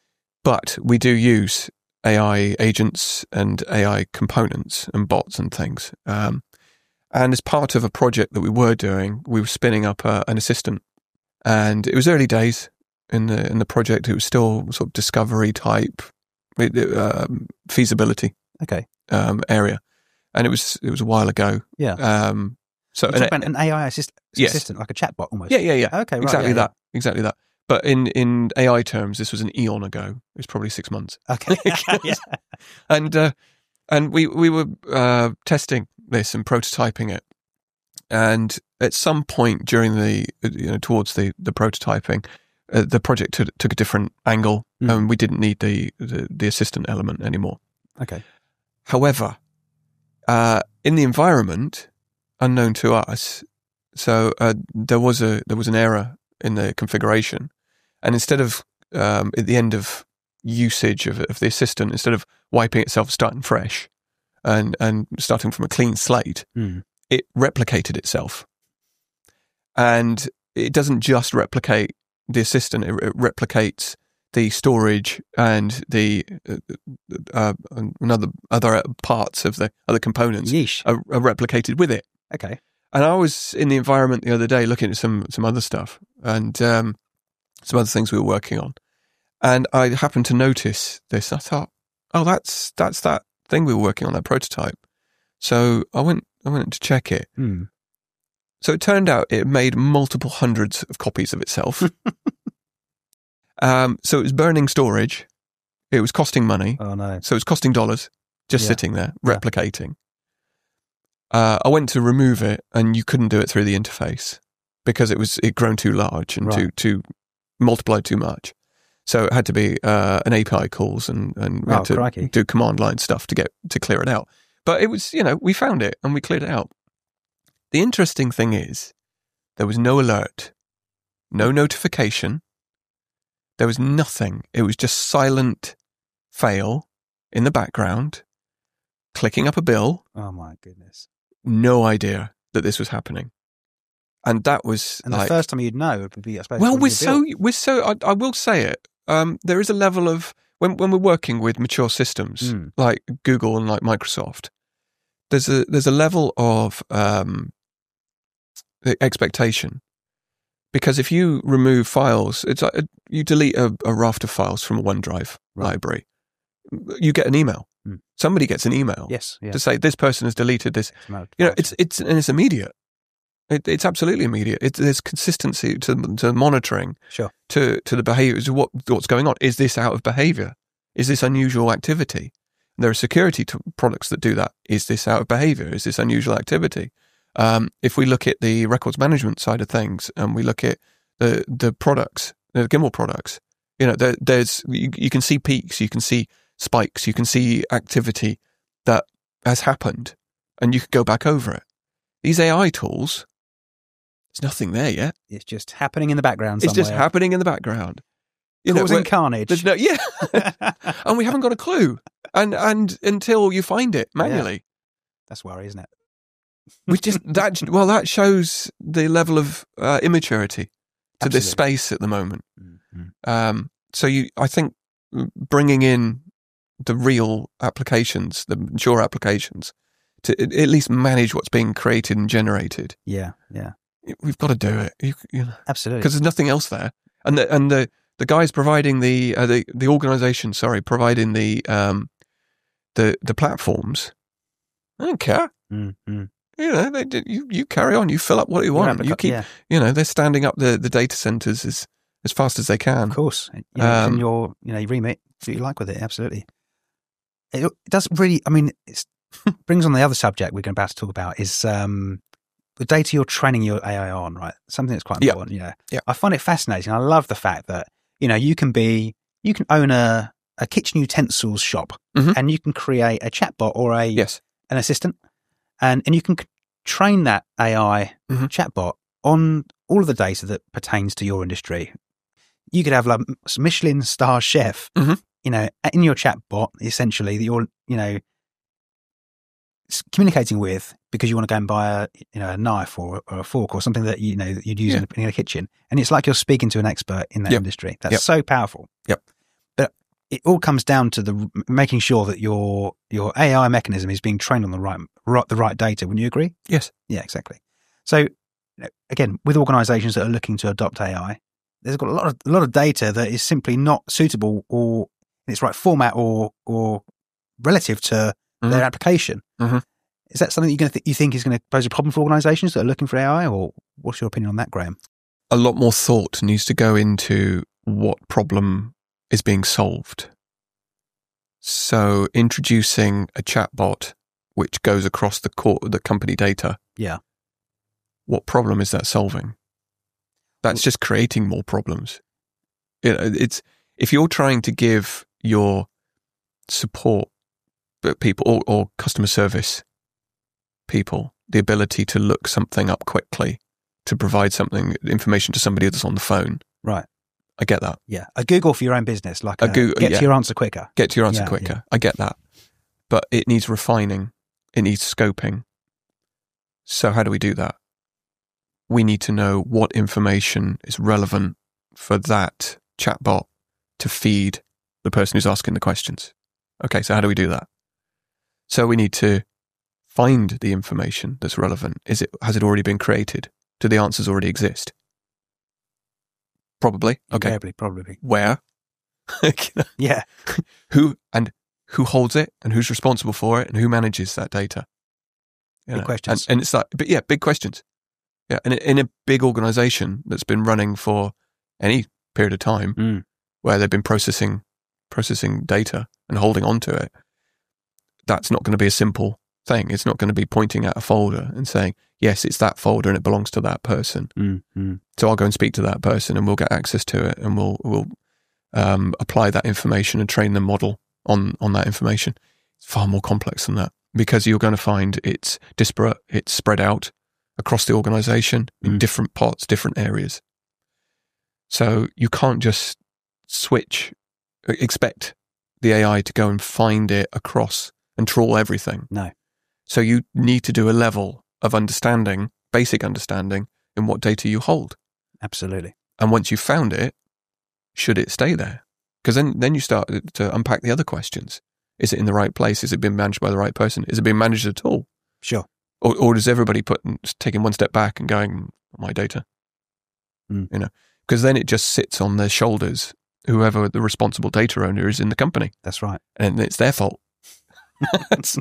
Speaker 2: But we do use A I agents and A I components and bots and things. Um, and as part of a project that we were doing, we were spinning up a, an assistant. And it was early days in the in the project. It was still sort of discovery type um, feasibility
Speaker 1: okay.
Speaker 2: um, area. And it was it was a while ago.
Speaker 1: Yeah.
Speaker 2: Um, So
Speaker 1: an,
Speaker 2: an,
Speaker 1: an A I assist,
Speaker 2: yes.
Speaker 1: assistant, like a chatbot almost.
Speaker 2: Yeah, yeah, yeah.
Speaker 1: Okay, right,
Speaker 2: exactly
Speaker 1: yeah,
Speaker 2: that,
Speaker 1: yeah.
Speaker 2: exactly that. But in, in A I terms, this was an eon ago. It was probably six months.
Speaker 1: Okay, yeah.
Speaker 2: and uh, and we we were uh, testing this and prototyping it. And at some point during the you know towards the the prototyping, uh, the project took, took a different angle, mm. and we didn't need the, the the assistant element anymore.
Speaker 1: Okay.
Speaker 2: However, uh, in the environment, unknown to us, so uh, there was a there was an error in the configuration, and instead of um, at the end of usage of, of the assistant, instead of wiping itself, starting fresh, and and starting from a clean slate,
Speaker 1: mm.
Speaker 2: it replicated itself, and it doesn't just replicate the assistant; it, it replicates the storage and the uh, uh, and other other parts of the other components are, are replicated with it.
Speaker 1: Okay.
Speaker 2: And I was in the environment the other day looking at some some other stuff, and um, some other things we were working on. And I happened to notice this. I thought, oh, that's that's that thing we were working on, that prototype. So I went I went to check it.
Speaker 1: Mm.
Speaker 2: So it turned out it made multiple hundreds of copies of itself. um, so it was burning storage. It was costing money.
Speaker 1: Oh, no.
Speaker 2: So it was costing dollars just
Speaker 1: Yeah.
Speaker 2: sitting there,
Speaker 1: Yeah.
Speaker 2: replicating. Uh, I went to remove it and you couldn't do it through the interface because it was it grown too large and
Speaker 1: Right.
Speaker 2: too, too multiplied too much. So it had to be uh, an A P I calls and, and we
Speaker 1: Oh,
Speaker 2: had to
Speaker 1: crikey.
Speaker 2: do command line stuff to get to clear it out. But it was, you know, we found it and we cleared it out. The interesting thing is there was no alert, no notification. There was nothing. It was just silent fail in the background, clicking up a bill.
Speaker 1: Oh, my goodness.
Speaker 2: No idea that this was happening. And that was
Speaker 1: And
Speaker 2: like,
Speaker 1: the first time you'd know would be, I suppose,
Speaker 2: well,
Speaker 1: when
Speaker 2: we're
Speaker 1: you
Speaker 2: so,
Speaker 1: built.
Speaker 2: we're so, I, I will say it. Um, there is a level of, when, when we're working with mature systems
Speaker 1: Mm.
Speaker 2: like Google and like Microsoft, there's a, there's a level of, um, expectation. Because if you remove files, it's like a, you delete a, a raft of files from a OneDrive
Speaker 1: Right.
Speaker 2: library, you get an email.
Speaker 1: Mm.
Speaker 2: Somebody gets an email
Speaker 1: Yes, yeah.
Speaker 2: to say this person has deleted this.
Speaker 1: It's mad.
Speaker 2: You know, it's it's and it's immediate. It, it's absolutely immediate. It, there's consistency to to monitoring,
Speaker 1: Sure.
Speaker 2: to to the behaviours. What what's going on? Is this out of behaviour? Is this unusual activity? There are security to products that do that. Is this out of behaviour? Is this unusual activity? Um, if we look at the records management side of things, and we look at the the products, the Gimble products, you know, there, there's you, you can see peaks, you can see spikes, you can see activity that has happened, and you can go back over it. These A I tools, there's nothing there yet.
Speaker 1: It's just happening in the background
Speaker 2: It's
Speaker 1: somewhere.
Speaker 2: just happening in the background. You know,
Speaker 1: Causing
Speaker 2: we're-
Speaker 1: carnage.
Speaker 2: there's no, yeah, and we haven't got a clue, and and until you find it manually.
Speaker 1: That's worry, isn't it?
Speaker 2: Which just that well, that shows the level of uh, immaturity to this
Speaker 1: Absolutely.
Speaker 2: space at the moment.
Speaker 1: Mhm.
Speaker 2: Um, so you, I think, bringing in the real applications, the mature applications, to at least manage what's being created and generated,
Speaker 1: Yeah, yeah.
Speaker 2: we've got to do it. You, you know,
Speaker 1: Absolutely.
Speaker 2: because there's nothing else there, and the and the the guys providing the uh, the the organisation, sorry, providing the um the the platforms. I don't care.
Speaker 1: Mm-hmm.
Speaker 2: You know, they did, you you carry on. You fill up what you want. You keep.
Speaker 1: Yeah,
Speaker 2: You know, they're standing up the, the data centers as as fast as they can.
Speaker 1: of course. You know, it's in
Speaker 2: Um,
Speaker 1: your, you know, you remit, do what you like with it. Absolutely. It, it does really, I mean, it brings on the other subject we're about to talk about is um, the data you're training your A I on, right? Something that's quite
Speaker 2: Yeah.
Speaker 1: important. You know,
Speaker 2: Yeah.
Speaker 1: I find it fascinating. I love the fact that, you know, you can be, you can own a, a kitchen utensils shop
Speaker 2: Mhm.
Speaker 1: and you can create a chatbot or a,
Speaker 2: Yes.
Speaker 1: an assistant and, and you can c- train that A I
Speaker 2: Mhm.
Speaker 1: chatbot on all of the data that pertains to your industry. You could have like a Michelin star chef,
Speaker 2: Mhm.
Speaker 1: you know, in your chatbot, essentially that you're, you know, s- communicating with because you want to go and buy a, you know, a knife or, or a fork or something that, you know, that you'd use
Speaker 2: Yeah.
Speaker 1: in, a, in a kitchen. And it's like you're speaking to an expert in that
Speaker 2: Yep.
Speaker 1: industry. That's
Speaker 2: Yep.
Speaker 1: so powerful.
Speaker 2: Yep.
Speaker 1: But it all comes down to the making sure that your your A I mechanism is being trained on the right, right the right data. Wouldn't you agree?
Speaker 2: Yes.
Speaker 1: Yeah, exactly. So you know, again, with organisations that are looking to adopt A I, there's got a lot of a lot of data that is simply not suitable or in its right format or or relative to
Speaker 2: Mhm.
Speaker 1: their application.
Speaker 2: Mhm.
Speaker 1: Is that something you're going to th- you think is going to pose a problem for organisations that are looking for A I, or what's your opinion on that, Graham?
Speaker 2: A lot more thought needs to go into what problem is being solved. So introducing a chatbot which goes across the core, the company data.
Speaker 1: Yeah.
Speaker 2: What problem is that solving? That's just creating more problems. You know, it's if you're trying to give your support people or, or customer service people the ability to look something up quickly, to provide something information to somebody that's on the phone.
Speaker 1: Right.
Speaker 2: I get that.
Speaker 1: Yeah. A Google for your own business, like
Speaker 2: A
Speaker 1: a,
Speaker 2: Google-
Speaker 1: get
Speaker 2: yeah.
Speaker 1: to your answer quicker.
Speaker 2: Get to your answer
Speaker 1: Yeah,
Speaker 2: quicker.
Speaker 1: yeah.
Speaker 2: I get that. But it needs refining. It needs scoping. So how do we do that? We need to know what information is relevant for that chatbot to feed the person who's asking the questions. Okay, so how do we do that? So we need to find the information that's relevant. Is it, has it already been created? Do the answers already exist? Probably. Okay.
Speaker 1: Invariably, probably.
Speaker 2: Where?
Speaker 1: Yeah.
Speaker 2: Who and who holds it, and who's responsible for it, and who manages that data? You
Speaker 1: Big
Speaker 2: know,
Speaker 1: questions.
Speaker 2: And, and it's like, but yeah, big questions. Yeah, and in a big organization that's been running for any period of time,
Speaker 1: Mm.
Speaker 2: where they've been processing processing data and holding on to it, that's not going to be a simple thing. It's not going to be pointing at a folder and saying, yes, it's that folder and it belongs to that person.
Speaker 1: Mm. Mm.
Speaker 2: So I'll go and speak to that person and we'll get access to it, and we'll we'll um, apply that information and train the model on on that information. It's far more complex than that, because you're going to find it's disparate, it's spread out across the organization in
Speaker 1: Mm.
Speaker 2: different parts, different areas. So you can't just switch, expect the A I to go and find it across and trawl everything.
Speaker 1: No.
Speaker 2: So you need to do a level of understanding, basic understanding, in what data you hold.
Speaker 1: Absolutely.
Speaker 2: And once you've found it, should it stay there? Because then, then you start to unpack the other questions. Is it in the right place? Is it being managed by the right person? Is it being managed at all?
Speaker 1: Sure.
Speaker 2: Or, or does everybody put taking one step back and going, my data?
Speaker 1: Mm.
Speaker 2: You know, because then it just sits on their shoulders, whoever the responsible data owner is in the company.
Speaker 1: That's right.
Speaker 2: And it's their fault. so,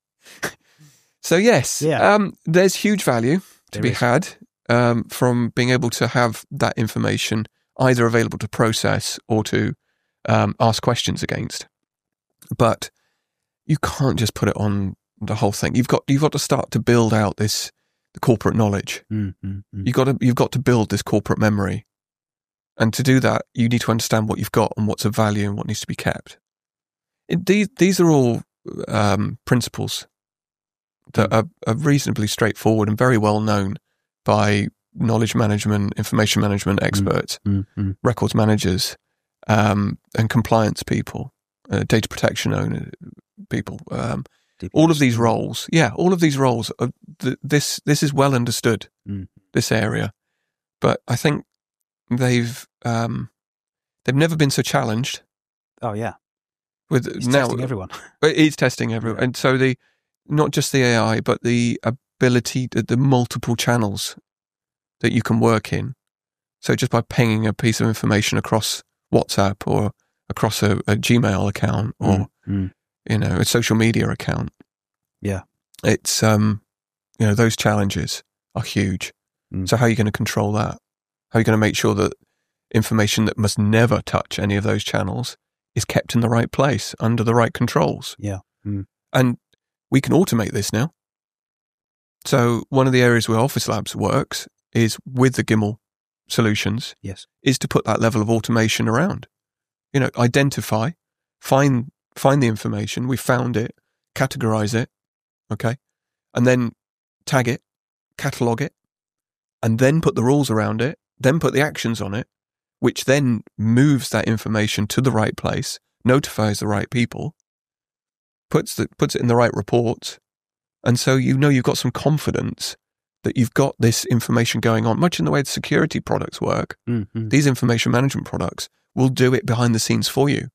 Speaker 2: so yes,
Speaker 1: Yeah.
Speaker 2: um, there's huge value to
Speaker 1: There
Speaker 2: be
Speaker 1: is.
Speaker 2: had um, from being able to have that information either available to process or to um, ask questions against. But you can't just put it on the whole thing. You've got you've got to start to build out this the corporate knowledge.
Speaker 1: Mm. Mm. Mm.
Speaker 2: You got to you've got to build this corporate memory, and to do that, you need to understand what you've got and what's of value and what needs to be kept. It, these these are all um, principles that are, are reasonably straightforward and very well known by knowledge management, information management experts,
Speaker 1: Mm. Mm.
Speaker 2: records managers, um, and compliance people, uh, data protection owner people. Um,
Speaker 1: Deep
Speaker 2: all of these
Speaker 1: understood.
Speaker 2: roles, yeah, all of these roles. Are, th- this this is well understood.
Speaker 1: Mm.
Speaker 2: This area, but I think they've um, they've never been so challenged.
Speaker 1: Oh yeah.
Speaker 2: With
Speaker 1: It's
Speaker 2: now,
Speaker 1: testing everyone.
Speaker 2: It is testing everyone,
Speaker 1: Yeah.
Speaker 2: and so the not just the A I, but the ability, the, the multiple channels that you can work in. So just by pinging a piece of information across WhatsApp or across a, a Gmail account or
Speaker 1: Mm. Mm.
Speaker 2: you know a social media account,
Speaker 1: Yeah.
Speaker 2: it's um you know those challenges are huge.
Speaker 1: Mm.
Speaker 2: So how are you going to control that? How are you going to make sure that information that must never touch any of those channels is kept in the right place under the right controls?
Speaker 1: Yeah. Mm.
Speaker 2: And we can automate this now. So one of the areas where Office Labs works is with the Gimel solutions
Speaker 1: Yes.
Speaker 2: is to put that level of automation around. You know, identify, find find the information, we found it, categorize it, okay, and then tag it, catalog it, and then put the rules around it, then put the actions on it, which then moves that information to the right place, notifies the right people, puts the, puts it in the right reports, and so you know you've got some confidence that you've got this information going on. Much in the way the security products work,
Speaker 1: Mm. Mm.
Speaker 2: these information management products will do it behind the scenes for you.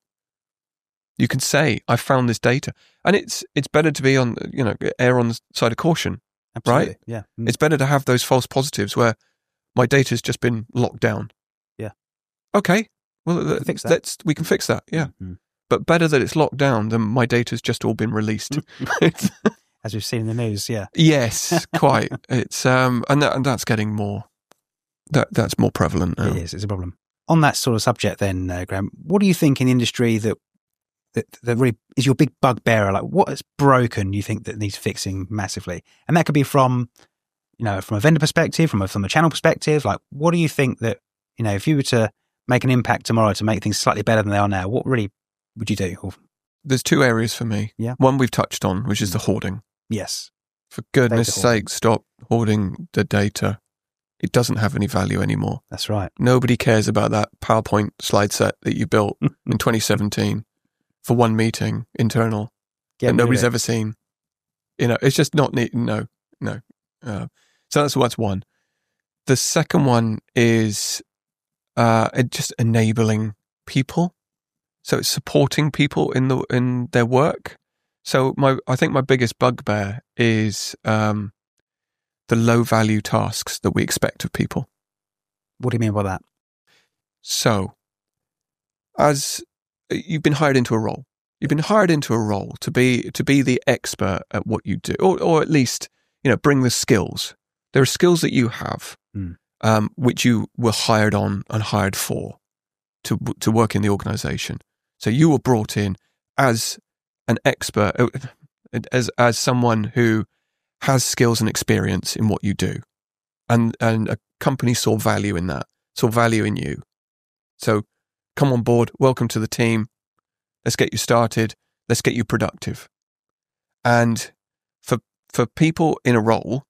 Speaker 2: You can say, I found this data. And it's it's better to be on, you know, err on the side of caution.
Speaker 1: Absolutely.
Speaker 2: Right?
Speaker 1: Yeah. Mm.
Speaker 2: It's better to have those false positives where my data's just been locked down.
Speaker 1: Yeah.
Speaker 2: Okay. Well,
Speaker 1: We can fix that.
Speaker 2: let's we can fix that. Yeah.
Speaker 1: Mm.
Speaker 2: But better that it's locked down than my data's just all been released. It's-
Speaker 1: As we've seen in the news. Yeah.
Speaker 2: yes, quite. It's um and that, and that's getting more that that's more prevalent now.
Speaker 1: It is. It's a problem. On that sort of subject, then, uh, Graham, what do you think in the industry that that, that really is your big bugbearer? Like, what is broken? You think that needs fixing massively, and that could be from, you know, from a vendor perspective, from a from a channel perspective. Like, what do you think that, you know, if you were to make an impact tomorrow to make things slightly better than they are now, what really would you do? Or,
Speaker 2: There's two areas for me.
Speaker 1: Yeah.
Speaker 2: One we've touched on, which is the hoarding.
Speaker 1: yes.
Speaker 2: For goodness
Speaker 1: Data hoarding.
Speaker 2: sake, stop hoarding the data. It doesn't have any value anymore.
Speaker 1: That's right.
Speaker 2: Nobody cares about that PowerPoint slide set that you built in twenty seventeen for one meeting, internal,
Speaker 1: Get
Speaker 2: that
Speaker 1: rid of
Speaker 2: nobody's
Speaker 1: it.
Speaker 2: ever seen. You know, it's just not neat. No, no. Uh, so that's what's one. The second one is uh, it just enabling people. So it's supporting people in the in their work. So my, I think my biggest bugbear is um, the low value tasks that we expect of people.
Speaker 1: What do you mean by that?
Speaker 2: So, as you've been hired into a role, you've been hired into a role to be to be the expert at what you do, or or at least, you know, bring the skills. There are skills that you have,
Speaker 1: mm.
Speaker 2: um, which you were hired on and hired for to to work in the organisation. So you were brought in as an expert, as as someone who has skills and experience in what you do, and and a company saw value in that, saw value in you. So come on board, welcome to the team. Let's get you started. Let's get you productive. And for for people in a role,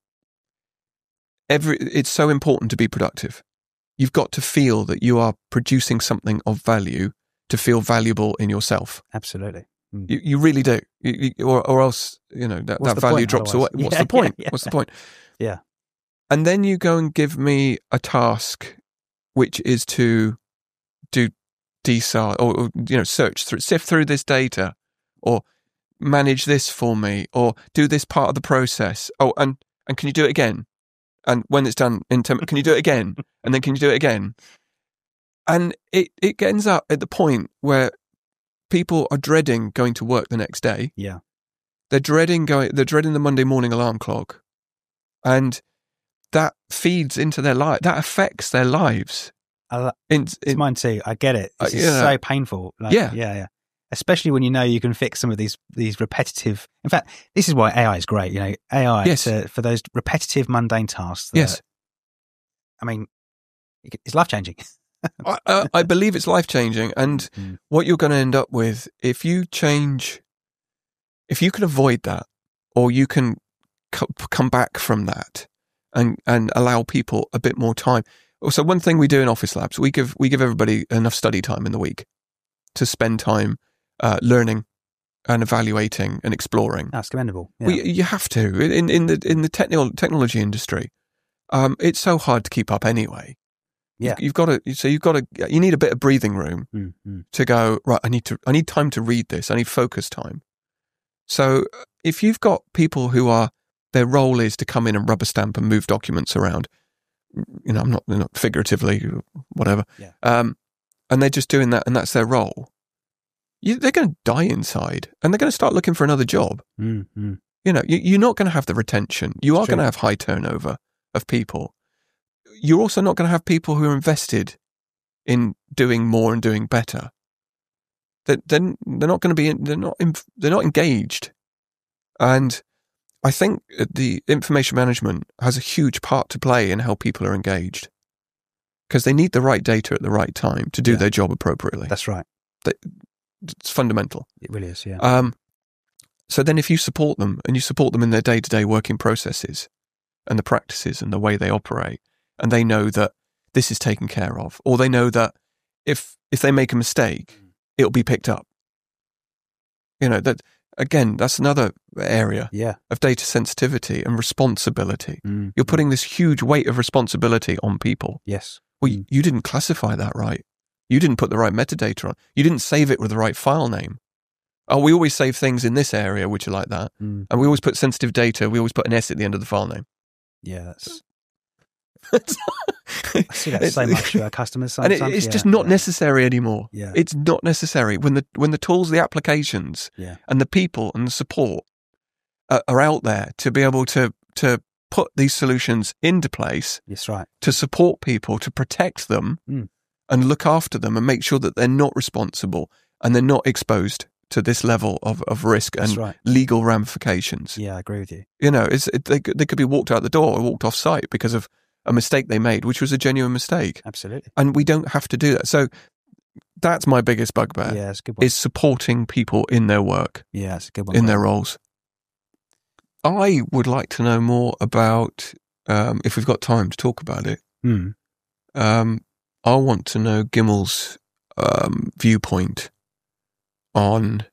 Speaker 2: every it's so important to be productive. You've got to feel that you are producing something of value to feel valuable in yourself.
Speaker 1: Absolutely. Mm.
Speaker 2: You, you really do. You, you, or, or else, you know, that, that value drops away. What's
Speaker 1: yeah,
Speaker 2: the point?
Speaker 1: Yeah, yeah.
Speaker 2: What's the point?
Speaker 1: Yeah.
Speaker 2: And then you go and give me a task, which is to do D S A R, or, or you know, search through, sift through this data, or manage this for me, or do this part of the process. Oh, and, and can you do it again? And when it's done in ten, can you do it again? And then can you do it again? And it, it ends up at the point where people are dreading going to work the next day.
Speaker 1: Yeah.
Speaker 2: They're dreading going, they're dreading the Monday morning alarm clock. And that feeds into their life. That affects their lives.
Speaker 1: I,
Speaker 2: in,
Speaker 1: it's
Speaker 2: in,
Speaker 1: mine too. I get it. It's
Speaker 2: uh, yeah.
Speaker 1: so painful. Like,
Speaker 2: yeah.
Speaker 1: Yeah. Yeah. Especially when you know you can fix some of these these repetitive. In fact, this is why A I is great. You know, A I
Speaker 2: yes.
Speaker 1: to, for those repetitive, mundane tasks. That,
Speaker 2: yes.
Speaker 1: I mean, it's life changing.
Speaker 2: I, uh, I believe it's life changing, and
Speaker 1: mm.
Speaker 2: what you're going to end up with if you change, if you can avoid that, or you can co- come back from that, and and allow people a bit more time. Also, one thing we do in Office Labs, we give we give everybody enough study time in the week to spend time uh, learning and evaluating and exploring.
Speaker 1: That's commendable. Yeah.
Speaker 2: We, you have to in in the in the technical technology industry. Um, it's so hard to keep up anyway.
Speaker 1: Yeah,
Speaker 2: you've, you've got to. So you've got to. You need a bit of breathing room
Speaker 1: mm-hmm.
Speaker 2: to go right. I need to. I need time to read this. I need focus time. So if you've got people who are their role is to come in and rubber stamp and move documents around, you know, I'm not, not figuratively, whatever.
Speaker 1: Yeah.
Speaker 2: Um, and they're just doing that, and that's their role. You, they're going to die inside, and they're going to start looking for another job.
Speaker 1: Mm-hmm.
Speaker 2: You know, you, you're not going to have the retention. You
Speaker 1: It's
Speaker 2: are
Speaker 1: true.
Speaker 2: going to have high turnover of people. You're also not going to have people who are invested in doing more and doing better. That then they're not going to be. They're not. They're not engaged. And I think the information management has a huge part to play in how people are engaged, because they need the right data at the right time to do
Speaker 1: Yeah.
Speaker 2: their job appropriately.
Speaker 1: That's right.
Speaker 2: It's fundamental.
Speaker 1: It really is. Yeah.
Speaker 2: Um, so then if you support them and you support them in their day-to-day working processes and the practices and the way they operate, and they know that this is taken care of, or they know that if if they make a mistake, it'll be picked up. You know, that again, that's another area
Speaker 1: yeah.
Speaker 2: of data sensitivity and responsibility.
Speaker 1: Mm-hmm.
Speaker 2: You're putting this huge weight of responsibility on people.
Speaker 1: Yes.
Speaker 2: Well,
Speaker 1: Mm.
Speaker 2: you, you didn't classify that right. You didn't put the right metadata on. You didn't save it with the right file name. Oh, we always save things in this area which are like that.
Speaker 1: Mm.
Speaker 2: And we always put sensitive data, we always put an S at the end of the file name.
Speaker 1: Yeah, that's. I see that so much with our customers
Speaker 2: And
Speaker 1: sometimes.
Speaker 2: it, it's
Speaker 1: yeah,
Speaker 2: just not
Speaker 1: yeah.
Speaker 2: necessary anymore.
Speaker 1: Yeah.
Speaker 2: It's not necessary. When the when the tools, the applications,
Speaker 1: Yeah.
Speaker 2: and the people and the support are, are out there to be able to to put these solutions into place,
Speaker 1: That's right.
Speaker 2: to support people, to protect them,
Speaker 1: Mm.
Speaker 2: and look after them, and make sure that they're not responsible and they're not exposed to this level of, of risk
Speaker 1: That's
Speaker 2: and
Speaker 1: right.
Speaker 2: legal ramifications.
Speaker 1: Yeah, I agree with you.
Speaker 2: You know, it's, it, they, could- they could be walked out the door or walked off site because of a mistake they made, which was a genuine mistake.
Speaker 1: Absolutely.
Speaker 2: And we don't have to do that. So that's my biggest bugbear,
Speaker 1: Yeah, that's a good one.
Speaker 2: is supporting people in their work,
Speaker 1: Yeah, that's a good one.
Speaker 2: in their roles. I would like to know more about, um, if we've got time to talk about it,
Speaker 1: Mm.
Speaker 2: um, I want to know Gimmel's um, viewpoint on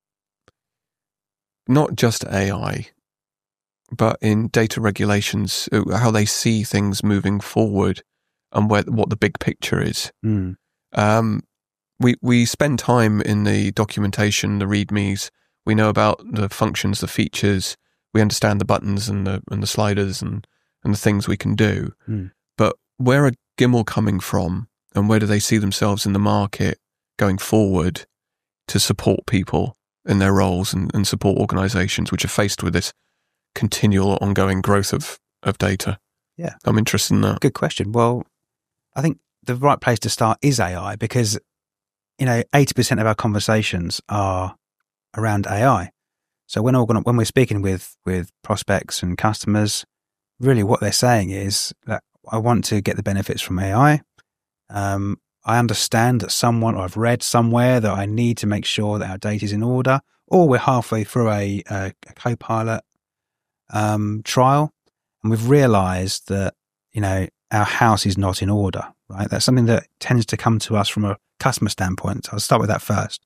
Speaker 2: not just A I, but in data regulations, uh, how they see things moving forward, and where what the big picture is.
Speaker 1: Mm.
Speaker 2: Um, we we spend time in the documentation, the READMEs. We know about the functions, the features. We understand the buttons and the and the sliders and, and the things we can do.
Speaker 1: Mm.
Speaker 2: But where are Gimmel coming from, and where do they see themselves in the market going forward to support people in their roles and, and support organizations which are faced with this continual ongoing growth of, of data?
Speaker 1: Yeah.
Speaker 2: I'm interested in that.
Speaker 1: Good question. Well, I think the right place to start is A I because, you know, eighty percent of our conversations are around A I. So when, we're, when we're speaking with, with prospects and customers, really what they're saying is that I want to get the benefits from A I. Um, I understand that someone, or I've read somewhere that I need to make sure that our data is in order, or we're halfway through a, a, a Copilot um, trial, and we've realized that, you know, our house is not in order, right? That's something that tends to come to us from a customer standpoint. So I'll start with that first.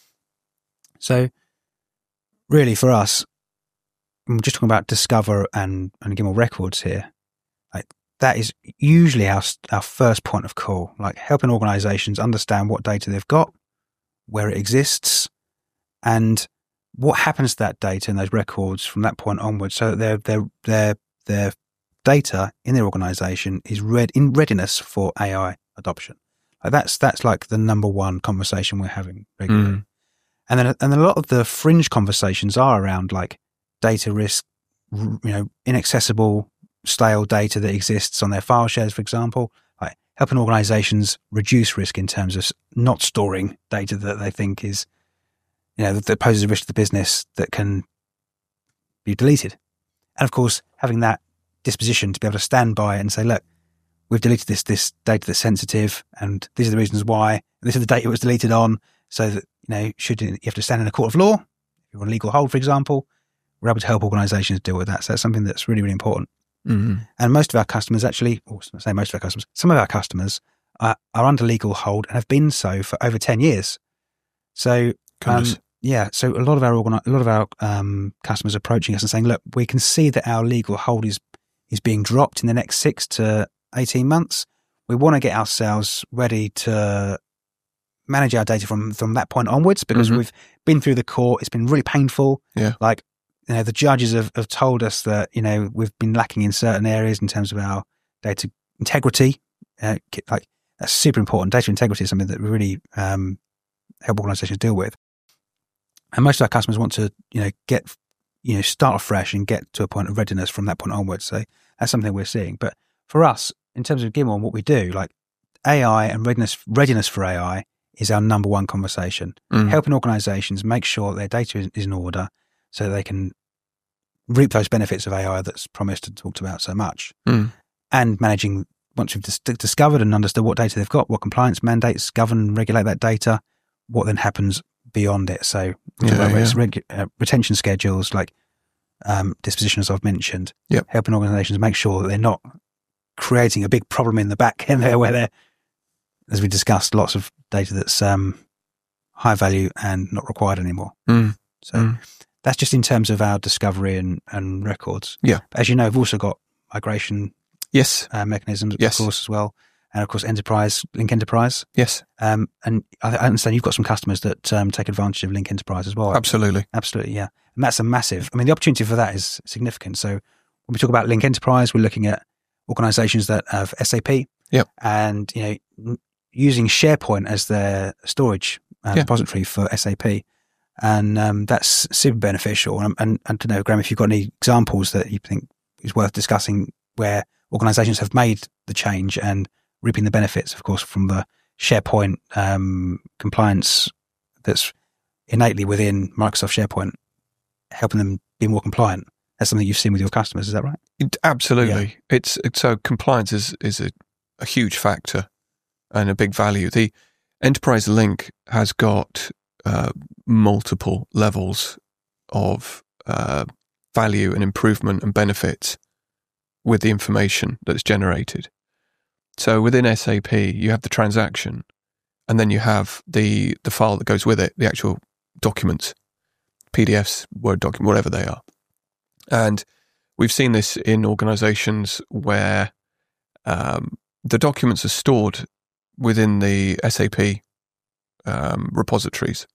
Speaker 1: So really for us, we're just talking about Discover and, and Gimmo Records here. Like that is usually our, our first point of call, like helping organizations understand what data they've got, where it exists, and what happens to that data and those records from that point onwards, so that their, their, their, their data in their organization is read in readiness for A I adoption. Like that's, that's like the number one conversation we're having regularly. Mm. And then, and a lot of the fringe conversations are around like data risk, you know, inaccessible, stale data that exists on their file shares, for example, like helping organizations reduce risk in terms of not storing data that they think is, you know, that poses a risk to the business that can be deleted. And of course, having that disposition to be able to stand by it and say, look, we've deleted this, this data that's sensitive, and these are the reasons why. This is the data it was deleted on, so that, you know, should you have to stand in a court of law, if you're on legal hold, for example, we're able to help organizations deal with that. So that's something that's really, really important. Mm-hmm. And most of our customers actually, or I say most of our customers, some of our customers are, are under legal hold and have been so for over ten years. So, um, yeah, so a lot of our organi- a lot of our um, customers are approaching us and saying, look, we can see that our legal hold is, is being dropped in the next six to eighteen months. We want to get ourselves ready to manage our data from, from that point onwards, because mm-hmm. we've been through the court. It's been really painful.
Speaker 2: Yeah.
Speaker 1: Like, you know, the judges have, have told us that, you know, we've been lacking in certain areas in terms of our data integrity. Uh, like, that's super important. Data integrity is something that we really um, help organizations deal with. And most of our customers want to, you know, get, you know, start afresh and get to a point of readiness from that point onwards. So that's something we're seeing. But for us, in terms of Gimmo and what we do, like A I and readiness, readiness for A I is our number one conversation. Mm. Helping organizations make sure their data is, is in order so they can reap those benefits of A I that's promised and talked about so much. Mm. And managing, once we've dis- discovered and understood what data they've got, what compliance mandates govern and regulate that data, what then happens beyond it. So yeah, yeah. Reg- uh, retention schedules, like um, disposition, as I've mentioned,
Speaker 2: yep.
Speaker 1: helping organizations make sure that they're not creating a big problem in the back end there where they're, as we discussed, lots of data that's um, high value and not required anymore.
Speaker 2: Mm.
Speaker 1: So mm. that's just in terms of our discovery and, and records.
Speaker 2: Yeah.
Speaker 1: But as you know, we've also got migration
Speaker 2: yes.
Speaker 1: uh, mechanisms,
Speaker 2: yes.
Speaker 1: of course, as well. And of course, enterprise, Link Enterprise.
Speaker 2: Yes.
Speaker 1: Um, and I, I understand you've got some customers that um, take advantage of Link Enterprise as well.
Speaker 2: Absolutely.
Speaker 1: Absolutely, yeah. And that's a massive, I mean, the opportunity for that is significant. So when we talk about Link Enterprise, we're looking at organizations that have S A P.
Speaker 2: Yep.
Speaker 1: And, you know, n- using SharePoint as their storage uh, yeah. repository for S A P. And um, that's super beneficial. And, and, and to know, Graham, if you've got any examples that you think is worth discussing where organizations have made the change and reaping the benefits, of course, from the SharePoint um, compliance that's innately within Microsoft SharePoint, helping them be more compliant. That's something you've seen with your customers, is that right?
Speaker 2: It, absolutely. Yeah. It's, it's so compliance is is a, a huge factor and a big value. The Enterprise Link has got uh, multiple levels of uh, value and improvement and benefits with the information that's generated. So within S A P, you have the transaction, and then you have the the file that goes with it, the actual documents, P D Fs, Word document, whatever they are. And we've seen this in organizations where um, the documents are stored within the S A P um, repositories,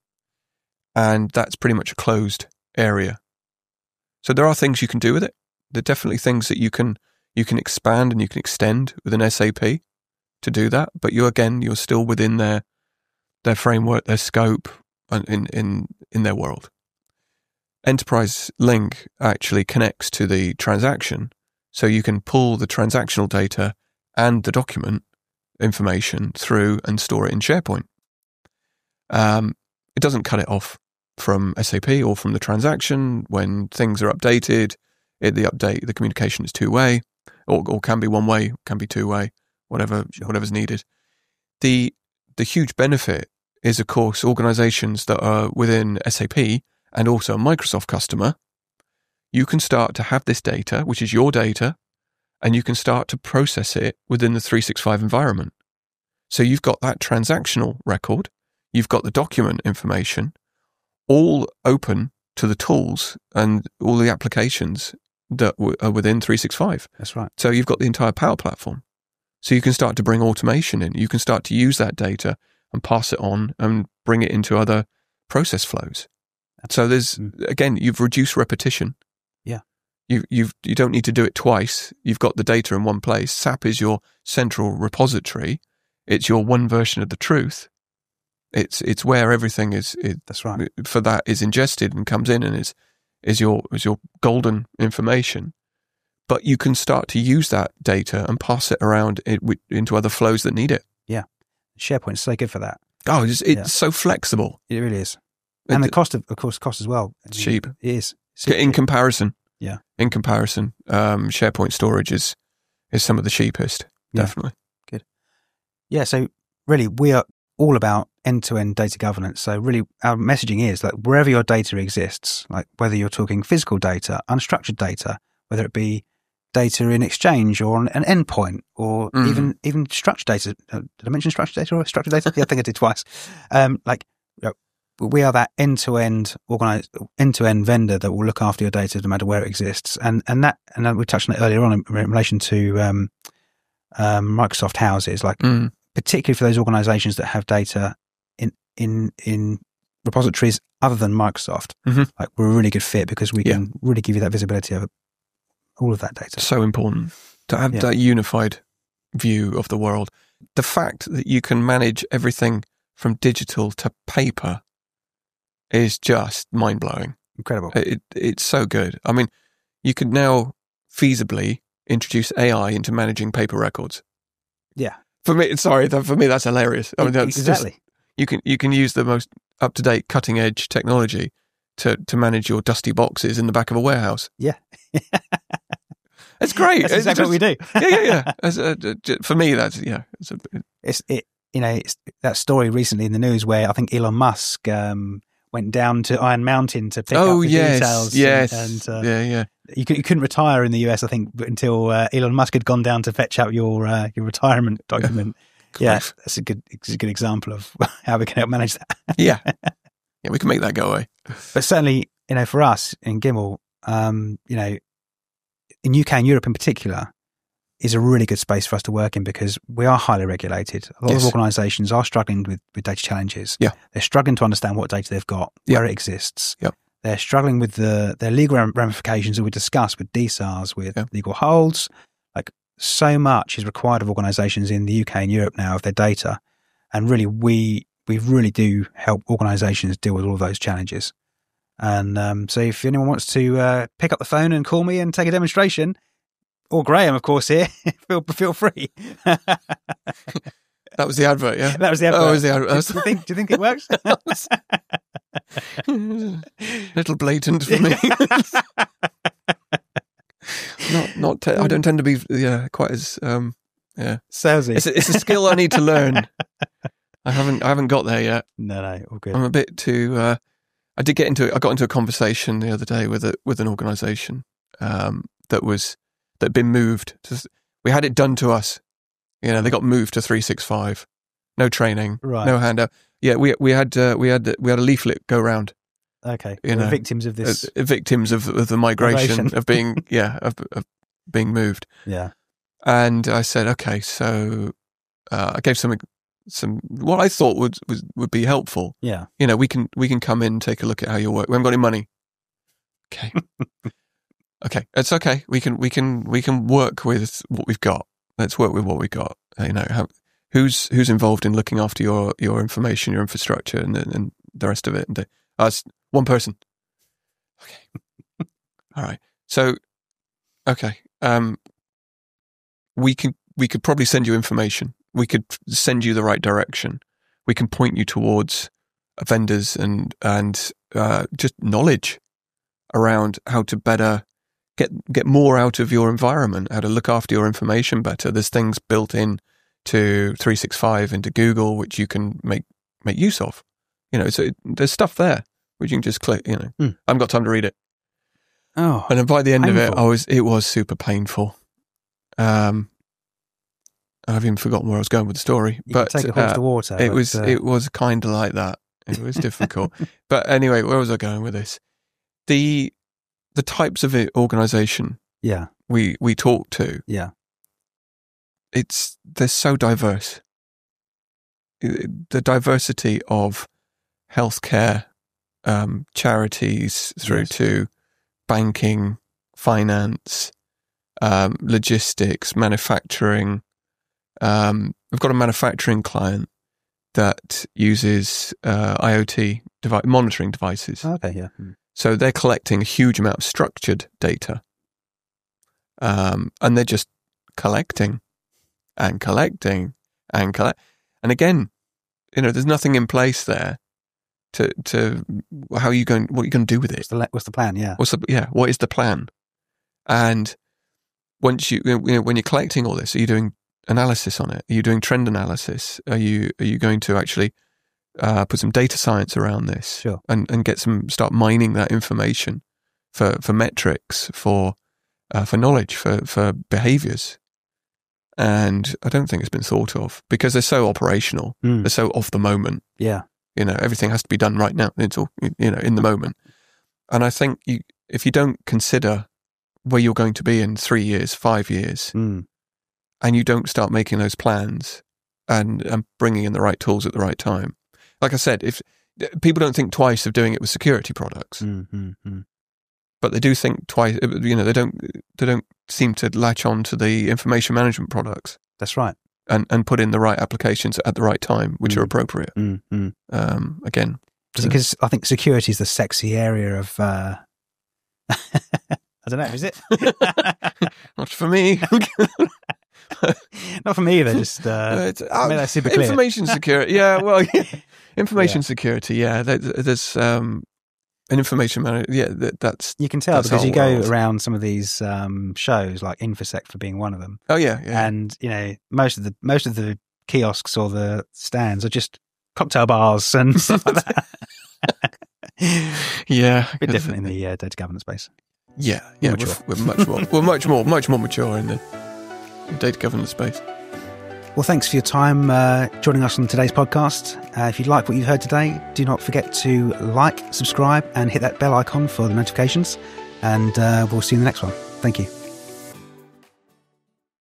Speaker 2: and that's pretty much a closed area. So there are things you can do with it. There are definitely things that you can you can expand and you can extend within S A P, to do that, but you again, you're still within their their framework, their scope, and in in in their world. Enterprise Link actually connects to the transaction, so you can pull the transactional data and the document information through and store it in SharePoint. Um, it doesn't cut it off from S A P or from the transaction. When things are updated, it, the update, the communication is two-way, or, or can be one-way, can be two-way, whatever,
Speaker 1: Sure.
Speaker 2: whatever's needed. The the huge benefit is, of course, organizations that are within S A P and also a Microsoft customer. You can start to have this data, which is your data, and you can start to process it within the three sixty-five environment. So you've got that transactional record, you've got the document information, all open to the tools and all the applications that are within three sixty-five.
Speaker 1: That's right.
Speaker 2: So you've got the entire Power Platform. So you can start to bring automation in. You can start to use that data and pass it on and bring it into other process flows. So there's, again, you've reduced repetition.
Speaker 1: Yeah.
Speaker 2: You you've you don't need to do it twice. You've got the data in one place. S A P is your central repository. It's your one version of the truth. It's it's where everything is. It,
Speaker 1: That's right.
Speaker 2: For that is ingested and comes in and is is your is your golden information. But you can start to use that data and pass it around it, into other flows that need it.
Speaker 1: Yeah. SharePoint's so good for that.
Speaker 2: Oh, it's, it's
Speaker 1: Yeah.
Speaker 2: so flexible.
Speaker 1: It really is. And
Speaker 2: It-
Speaker 1: the cost of, of course, cost as well.
Speaker 2: It's cheap.
Speaker 1: It is. It's
Speaker 2: In
Speaker 1: cheap.
Speaker 2: comparison,
Speaker 1: Yeah.
Speaker 2: in comparison, um, SharePoint storage is is some of the cheapest,
Speaker 1: Yeah.
Speaker 2: definitely.
Speaker 1: Yeah, so really we are all about end-to-end data governance. So really our messaging is that wherever your data exists, like whether you're talking physical data, unstructured data, whether it be data in Exchange or on an endpoint or
Speaker 2: Mhm.
Speaker 1: even even structured data. Uh, did I mention structured data or structured data? Yeah, I think I did twice. Um, like you know, we are that end-to-end organized, end-to-end vendor that will look after your data no matter where it exists. And and that and we touched on it earlier on in, in relation to um, um, Microsoft houses, like
Speaker 2: Mm.
Speaker 1: particularly for those organizations that have data in in in repositories other than Microsoft.
Speaker 2: Mhm.
Speaker 1: Like we're a really good fit because we
Speaker 2: Yeah.
Speaker 1: can really give you that visibility over all of that data.
Speaker 2: So important to have
Speaker 1: Yeah.
Speaker 2: that unified view of the world. The fact that you can manage everything from digital to paper is just mind-blowing.
Speaker 1: Incredible.
Speaker 2: It, it's so good. I mean, you could now feasibly introduce A I into managing paper records.
Speaker 1: Yeah,
Speaker 2: For me, sorry, that- for me that's hilarious. I mean, that's just-
Speaker 1: exactly.
Speaker 2: you can you can use the most up-to-date, cutting-edge technology to to manage your dusty boxes in the back of a warehouse.
Speaker 1: Yeah.
Speaker 2: It's great.
Speaker 1: That's
Speaker 2: It's
Speaker 1: exactly what we do.
Speaker 2: yeah, yeah, yeah. As a, j- for me, that's yeah. It's a,
Speaker 1: It's it. You know, it's that story recently in the news where I think Elon Musk um, went down to Iron Mountain to pick
Speaker 2: oh
Speaker 1: up the
Speaker 2: yes,
Speaker 1: details.
Speaker 2: yes,
Speaker 1: and, and uh,
Speaker 2: yeah, yeah.
Speaker 1: you, could, you couldn't retire in the U S, I think, until uh, Elon Musk had gone down to fetch out your uh, your retirement document. Yeah,
Speaker 2: Grief.
Speaker 1: that's a good it's a good example of how we can help manage that.
Speaker 2: yeah, yeah. We can make that go away.
Speaker 1: But certainly, you know, for us in Gimble, um, you know, in U K and Europe in particular, is a really good space for us to work in because we are highly regulated. A lot
Speaker 2: Yes.
Speaker 1: of organisations are struggling with, with data challenges.
Speaker 2: Yeah.
Speaker 1: They're struggling to understand what data they've got,
Speaker 2: Yeah.
Speaker 1: where it exists.
Speaker 2: Yep.
Speaker 1: They're struggling with the their legal ram- ramifications that we discussed with D SARS, with
Speaker 2: Yeah.
Speaker 1: legal holds. Like so much is required of organisations in the U K and Europe now of their data. And really, we we really do help organisations deal with all of those challenges. And um, so if anyone wants to uh, pick up the phone and call me and take a demonstration, or Graham, of course, here, feel, feel free.
Speaker 2: That was the advert, yeah.
Speaker 1: That was the advert.
Speaker 2: Oh, was the advert.
Speaker 1: Do, do, you think, do you think it works?
Speaker 2: Little blatant for me. not, not. Te- I don't tend to be, yeah, quite as, um, yeah.
Speaker 1: Salesy.
Speaker 2: It's a, it's a skill I need to learn. I haven't, I haven't got there yet.
Speaker 1: No, no, all good.
Speaker 2: I'm a bit too. Uh, I did get into. I got into a conversation the other day with a with an organisation um, that was that had been moved. To, we had it done to us. You know, they got moved to three sixty-five. No training.
Speaker 1: Right.
Speaker 2: No handout. Yeah, we we had uh, we had we had a leaflet go round.
Speaker 1: Okay.
Speaker 2: You
Speaker 1: We're
Speaker 2: know,
Speaker 1: victims of this.
Speaker 2: Uh, victims of, of the migration,
Speaker 1: Migration.
Speaker 2: of being yeah of, of being moved.
Speaker 1: Yeah.
Speaker 2: And I said, okay, so uh, I gave some some what I thought would was, would be helpful.
Speaker 1: Yeah.
Speaker 2: You know, we can we can come in and take a look at how you work. We haven't got any money. Okay. Okay, it's okay. We can we can we can work with what we've got. Let's work with what we've got. You know, have, who's who's involved in looking after your your information, your infrastructure, and and the rest of it? And the, uh, it's one person. Okay. All right. So, okay. Um, we can we could probably send you information. We could send you the right direction. We can point you towards vendors and and uh, just knowledge around how to better get get more out of your environment, how to look after your information better. There's things built in to three sixty-five, into Google, which you can make make use of. You know, so there's stuff there which you can just click. You know, mm. I haven't got time to read it.
Speaker 1: Oh,
Speaker 2: and then by the end
Speaker 1: painful.
Speaker 2: of it, I was it was super painful. Um, I've even forgotten where I was going with the story.
Speaker 1: You
Speaker 2: but
Speaker 1: can take a horse
Speaker 2: uh,
Speaker 1: to water.
Speaker 2: It
Speaker 1: but,
Speaker 2: was
Speaker 1: uh...
Speaker 2: it was kind of like that. It was difficult. But anyway, where was I going with this? The the types of organisation
Speaker 1: yeah.
Speaker 2: we we talk to,
Speaker 1: yeah,
Speaker 2: it's they're so diverse. The diversity of healthcare, um, charities, through yes. to banking, finance, um, logistics, manufacturing. Um, we've got a manufacturing client that uses uh, IoT device, monitoring devices.
Speaker 1: Okay, yeah. Mm.
Speaker 2: So they're collecting a huge amount of structured data, um, and they're just collecting and collecting and collect. And again, you know, there's nothing in place there to to how are you going? What are you going to do with it?
Speaker 1: What's the, what's the plan? Yeah.
Speaker 2: What's the yeah? What is the plan? And once you, you know, when you're collecting all this, are you doing analysis on it? Are you doing trend analysis? Are you are you going to actually uh, put some data science around this?
Speaker 1: Sure.
Speaker 2: And and get some start mining that information for for metrics, for uh, for knowledge, for for behaviors. And I don't think it's been thought of because they're so operational.
Speaker 1: Mm.
Speaker 2: They're so off the moment.
Speaker 1: Yeah.
Speaker 2: You know, everything has to be done right now. It's all, you know, in the moment. And I think you, if you don't consider where you're going to be in three years, five years,
Speaker 1: mm.
Speaker 2: and you don't start making those plans and, and bringing in the right tools at the right time. Like I said, if people don't think twice of doing it with security products,
Speaker 1: mm-hmm.
Speaker 2: but they do think twice. You know, they don't they don't seem to latch on to the information management products.
Speaker 1: That's right.
Speaker 2: And and put in the right applications at the right time, which mm. are appropriate.
Speaker 1: Mm-hmm.
Speaker 2: Um, again,
Speaker 1: because I think security is the sexy area of. Uh... I don't know. Is it?
Speaker 2: Not for me.
Speaker 1: Not for me either. Just uh, uh, I mean, that's super clear.
Speaker 2: Information security. Yeah. Well, yeah. information yeah. security. Yeah. There's, there's um, an information manager. Yeah. That, that's
Speaker 1: you can tell because you
Speaker 2: world.
Speaker 1: go around some of these um, shows, like InfoSec for being one of them.
Speaker 2: Oh yeah, yeah.
Speaker 1: And you know, most of the most of the kiosks or the stands are just cocktail bars and stuff like that.
Speaker 2: Yeah,
Speaker 1: a bit different in the uh, data governance space.
Speaker 2: Yeah, yeah, we're, we're much more, we're much more, much more mature in the data governance space.
Speaker 1: Well, thanks for your time uh, joining us on today's podcast. Uh, if you like what you've heard today, do not forget to like, subscribe, and hit that bell icon for the notifications. And uh, we'll see you in the next one. Thank you.